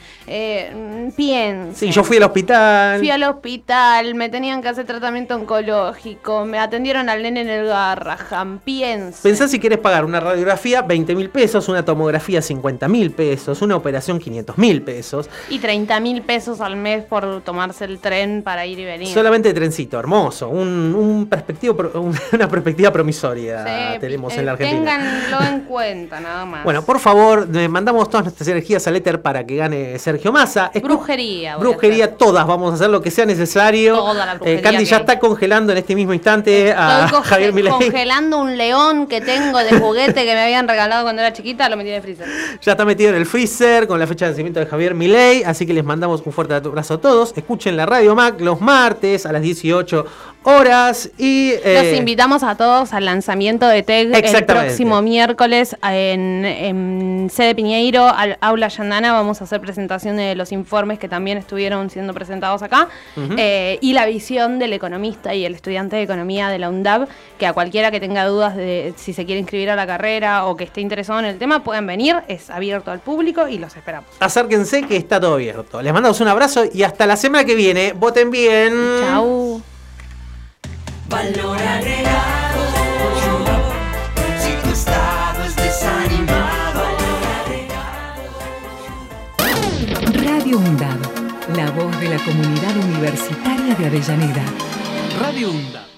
Eh, piensen. Sí, yo fui al hospital. Fui al hospital, me tenían que hacer tratamiento oncológico, me atendieron al nene en el Garrahan, piensen. Pensá si quieres pagar una radiografía veinte mil pesos, una tomografía cincuenta mil pesos, una operación quinientos mil pesos. Y treinta mil pesos al mes por tomarse el tren para ir y venir. Solamente trencito, hermoso, un, un perspectivo, un, una perspectiva promisoria sí, tenemos eh, en la Argentina. Ténganlo en cuenta, nada más. Bueno, por favor, mandamos todas nuestras energías al éter para que gane Sergio Massa. Es brujería. Brujería, todas. Vamos a hacer lo que sea necesario. Toda la brujería. Eh, Candy ya está congelando en este mismo instante a Estoy Javier Milei. Congelando un león que tengo de juguete que me habían regalado cuando era chiquita, lo metí en el freezer. Ya está metido en el freezer con la fecha de nacimiento de Javier Milei. Así que les mandamos un fuerte abrazo a todos. Escuchen la Radio Mac los martes a las dieciocho horas. Y eh, los invitamos a todos al lanzamiento de T E G el próximo miércoles en, en sede Piñeiro, al Aula Yandana. Vamos a hacer presentación de los informes que también estuvieron siendo presentados acá, uh-huh. eh, y la visión del economista y el estudiante de economía de la UNDAB, que a cualquiera que tenga dudas de si se quiere inscribir a la carrera o que esté interesado en el tema, pueden venir, es abierto al público y los esperamos. Acérquense que está todo abierto. Les mandamos un abrazo y hasta la semana que viene. Voten bien. Chau. Valor agregado, si tu estado es desanimado. Radio UNDAB, la voz de la comunidad universitaria de Avellaneda. Radio UNDAB.